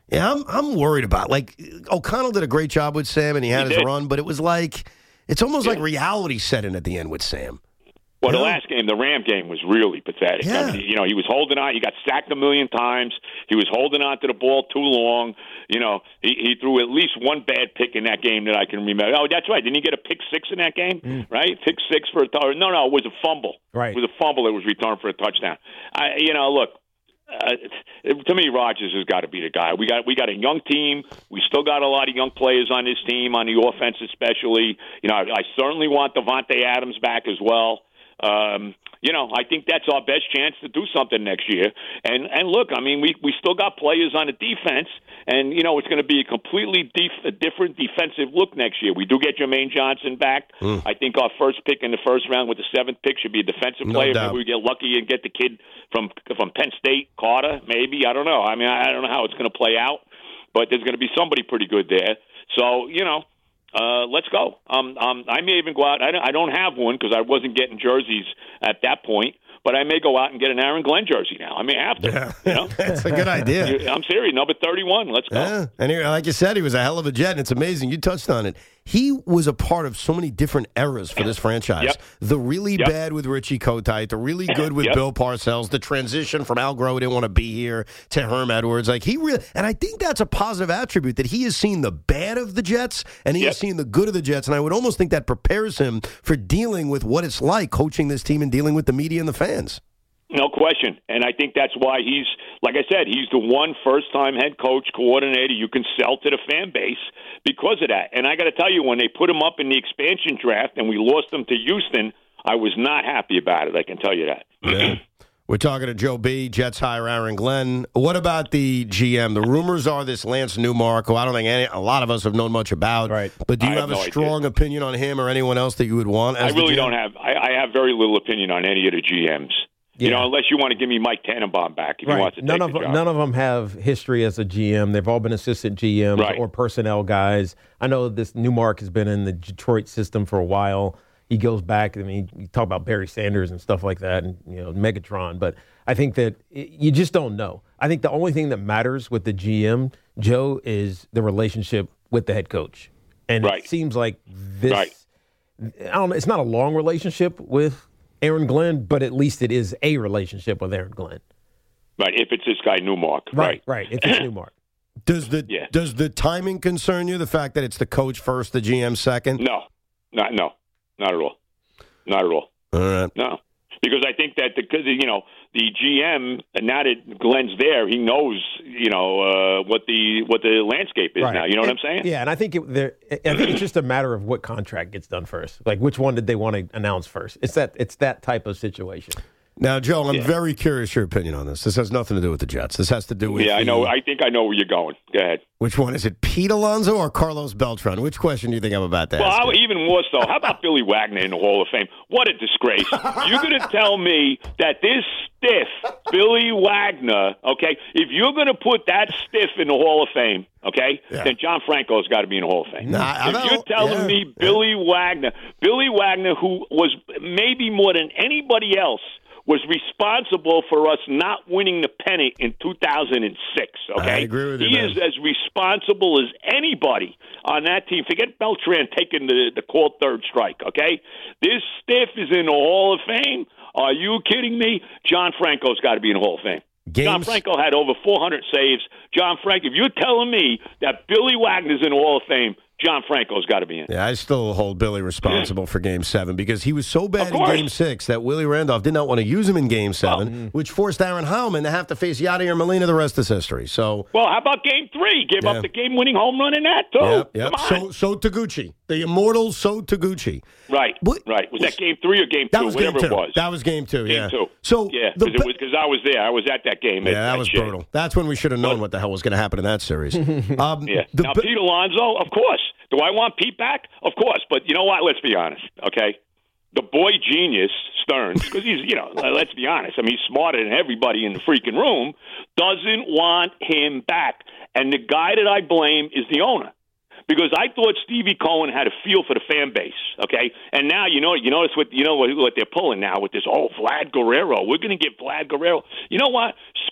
Yeah, I'm I'm worried about like O'Connell did a great job with Sam and he had He his did. run, but it was like it's almost Yeah. like reality set in at the end with Sam. Well, You the know? last game, the Ram game, was really pathetic. Yeah. I mean, you know, he was holding on. He got sacked a million times. He was holding on to the ball too long. You know, he, he threw at least one bad pick in that game that I can remember. Oh, that's right. Didn't he get a pick six in that game? Mm. Right? Pick six for a touchdown. No, no, it was a fumble. Right. It was a fumble that was returned for a touchdown. I, you know, look. Uh, it, to me, Rodgers has got to be the guy. We got we got a young team. We still got a lot of young players on this team, on the offense especially. You know, I, I certainly want Devontae Adams back as well. Um, you know, I think that's our best chance to do something next year. And and look, I mean, we we still got players on the defense, and you know, it's going to be a completely def- a different defensive look next year. We do get Jermaine Johnson back. Mm. I think our first pick in the first round with the seventh pick should be a defensive No player. doubt. Maybe we get lucky and get the kid from from Penn State, Carter. Maybe I don't know. I mean, I don't know how it's going to play out, but there's going to be somebody pretty good there. So you know. Uh, let's go. Um, um, I may even go out. I don't, I don't have one because I wasn't getting jerseys at that point, but I may go out and get an Aaron Glenn jersey now. I may have to. Yeah. You know? That's a good idea. You- I'm serious. Number thirty-one. Let's go. Yeah, and he, like you said, he was a hell of a Jet, and it's amazing. You touched on it. He was a part of so many different eras for this franchise. Yep. The really Yep. bad with Richie Kotite, the really good with Yep. Bill Parcells, the transition from Al Groh, who didn't want to be here, to Herm Edwards. Like he really, and I think that's a positive attribute that he has seen the bad of the Jets and he Yep. has seen the good of the Jets. And I would almost think that prepares him for dealing with what it's like coaching this team and dealing with the media and the fans. No question. And I think that's why he's, like I said, he's the one first-time head coach, coordinator you can sell to the fan base because of that. And I got to tell you, when they put him up in the expansion draft and we lost him to Houston, I was not happy about it. I can tell you that. Yeah. We're talking to Joe B. Jets hire Aaron Glenn. What about the G M? The rumors are this Lance Newmark, who I don't think any, a lot of us have known much about. Right. But do you I have, have a no strong opinion on him or anyone else that you would want? I As the really G M? don't have. I, I have very little opinion on any of the G Ms. You Yeah. know, unless you want to give me Mike Tannenbaum back if he Right. wants to None take of the job. none of them have history as a G M. They've all been assistant G Ms Right. or personnel guys. I know this Newmark has been in the Detroit system for a while. He goes back. I mean, you talk about Barry Sanders and stuff like that, and you know Megatron. But I think that it, you just don't know. I think the only thing that matters with the G M, Joe, is the relationship with the head coach. And Right. it seems like this. Right. I don't know. It's not a long relationship with Aaron Glenn, but at least it is a relationship with Aaron Glenn. Right, if it's this guy Newmark. Right, right. If it's Newmark. Does the Yeah. does the timing concern you? The fact that it's the coach first, the G M second? No, not no, not at all, not at all. All right. No, because I think that because you know the G M, and now that Glenn's there, he knows you know uh, what the what the landscape is Right. now. You know what I'm And- saying? Yeah, and I think it, there- I think it's just a matter of what contract gets done first. Like which one did they want to announce first? It's that it's that type of situation. Now, Joe, I'm Yeah. very curious your opinion on this. This has nothing to do with the Jets. This has to do with Yeah, I the- know. I think I know where you're going. Go ahead. Which one is it, Pete Alonso or Carlos Beltran? Which question do you think I'm about to Well, ask? I, even more so, how about Billy Wagner in the Hall of Fame? What a disgrace. You're going to tell me that this stiff, Billy Wagner, okay, if you're going to put that stiff in the Hall of Fame, okay, Yeah. then John Franco's got to be in the Hall of Fame. Nah, I if know. you're telling Yeah. me Billy Wagner, Billy Wagner, who was maybe more than anybody else, was responsible for us not winning the pennant in two thousand six, okay? I agree with you, He man. is as responsible as anybody on that team. Forget Beltran taking the, the called third strike, okay? This stiff is in the Hall of Fame. Are you kidding me? John Franco's got to be in the Hall of Fame. John Games- Franco had over four hundred saves. John Franco, if you're telling me that Billy Wagner's in the Hall of Fame, John Franco's got to be in. Yeah, I still hold Billy responsible for Game Seven because he was so bad in course. Game Six that Willie Randolph did not want to use him in Game Seven, which forced Aaron Heilman to have to face Yadier Molina. The rest is history. So, Well, how about Game Three? Gave Yeah. up the game-winning home run in that, too. yep, yep. Come on. So, so Taguchi, the immortal So Taguchi. Right, What- right. Was that Game Three or Game That Two? was Whatever Game Two. it was. That was Game Two. Game yeah. Two. So yeah, the because I was there. I was at that game. yeah, at- that at was Shea. brutal. That's when we should have known what the hell was going to happen in that series. um, Yeah. the now, Bi- Pete Alonso, of course. Do I want Pete back? Of course. But you know what? Let's be honest, okay? The boy genius, Stearns, because he's, you know, let's be honest. I mean, he's smarter than everybody in the freaking room, doesn't want him back. And the guy that I blame is the owner. Because I thought Stevie Cohen had a feel for the fan base, okay? And now you know you notice what you know what, what they're pulling now with this oh Vlad Guerrero. We're going to get Vlad Guerrero. You know what?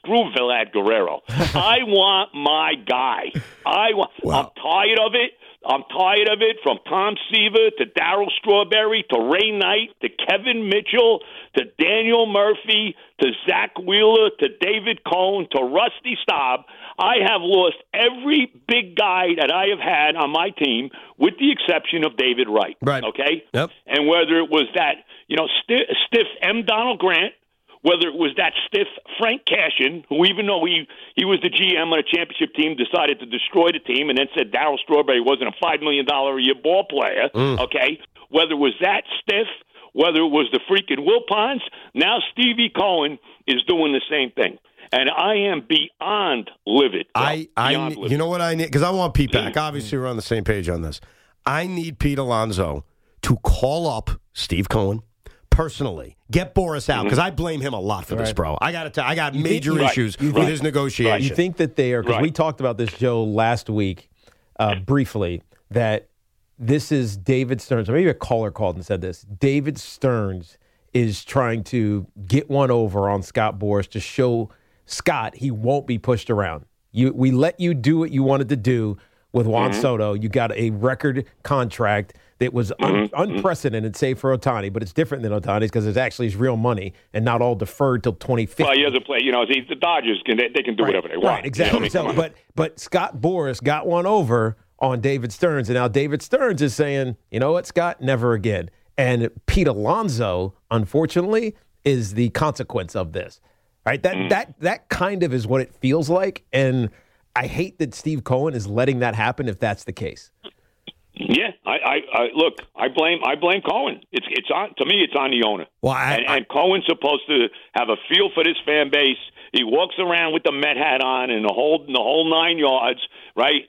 screw Vlad Guerrero. I want my guy. I want. Wow. I'm tired of it. I'm tired of it, from Tom Seaver to Darryl Strawberry to Ray Knight to Kevin Mitchell to Daniel Murphy to Zach Wheeler to David Cohn to Rusty Staub. I have lost every big guy that I have had on my team, with the exception of David Wright. Right. Okay? Yep. And whether it was that, you know, stiff, stiff M. Donald Grant, whether it was that stiff Frank Cashin, who, even though he, he was the G M on a championship team, decided to destroy the team and then said Darryl Strawberry wasn't a five million dollars a year ball player, mm. okay? Whether it was that stiff, whether it was the freaking Wilpons, now Stevie Cohen is doing the same thing. And I am beyond livid. Bro. I, I, beyond livid. You know what I need? Because I want Pete back. Obviously, we're on the same page on this. I need Pete Alonso to call up Steve Cohen personally, get Boris out, because I blame him a lot for right. this, bro. I got to tell I got you major think, issues right. with his negotiation. You think that they are, because right. we talked about this, Joe, last week uh, briefly, that this is David Stearns, or maybe a caller called and said this, David Stearns is trying to get one over on Scott Boras to show Scott he won't be pushed around. You, we let you do what you wanted to do with Juan mm-hmm. Soto. You got a record contract that was un- mm-hmm. unprecedented, save for Ohtani, but it's different than Ohtani's because it's actually his real money and not all deferred till twenty fifty. Well, he doesn't play. You know, the, the Dodgers can they, they can do right. whatever they want. Right, exactly. You know, so, but but Scott Boras got one over on David Stearns, and now David Stearns is saying, you know what, Scott, never again. And Pete Alonso, unfortunately, is the consequence of this. Right? That mm. that that kind of is what it feels like, and I hate that Steve Cohen is letting that happen if that's the case. Yeah, I, I, I look. I blame. I blame Cohen. It's it's on to me. It's on the owner. Well, I, and, I, and Cohen's supposed to have a feel for this fan base. He walks around with the Met hat on and the whole the whole nine yards. Right?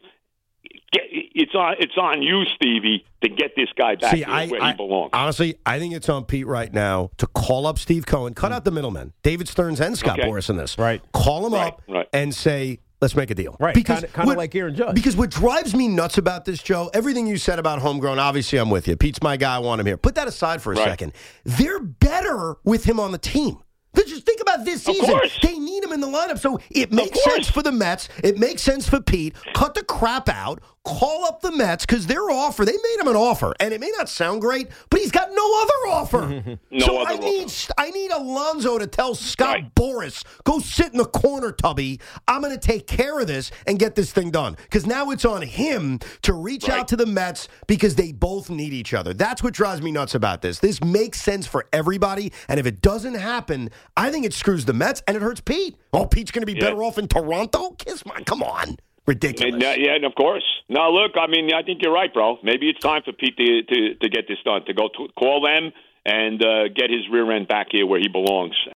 It's on. It's on you, Stevie, to get this guy back See, here I, where I, he belongs. Honestly, I think it's on Pete right now to call up Steve Cohen, cut out the middlemen, David Stearns and Scott Okay. Boras in this. Right. Call him Right, up right. and say, let's make a deal. Right. Because Kind of what- like Aaron Judge. Because what drives me nuts about this, Joe, everything you said about homegrown, obviously I'm with you. Pete's my guy. I want him here. Put that aside for a Right. second. They're better with him on the team. Let's just think about this Of season. course. They need him in the lineup. So it makes course. sense for the Mets. It makes sense for Pete. Cut the crap out. Call up the Mets because their offer, they made him an offer. And it may not sound great, but he's got no other offer. No so other I need offer. I need Alonso to tell Scott Right. Boras, go sit in the corner, Tubby. I'm going to take care of this and get this thing done. Because now it's on him to reach Right. out to the Mets because they both need each other. That's what drives me nuts about this. This makes sense for everybody. And if it doesn't happen, I think it screws the Mets and it hurts Pete. Oh, Pete's going to be Yeah. better off in Toronto? Kiss my, come on. Ridiculous. And, uh, yeah, and of course. Now, look, I mean, I think you're right, bro. Maybe it's time for Pete to to, to get this done, to go to call them and uh, get his rear end back here where he belongs.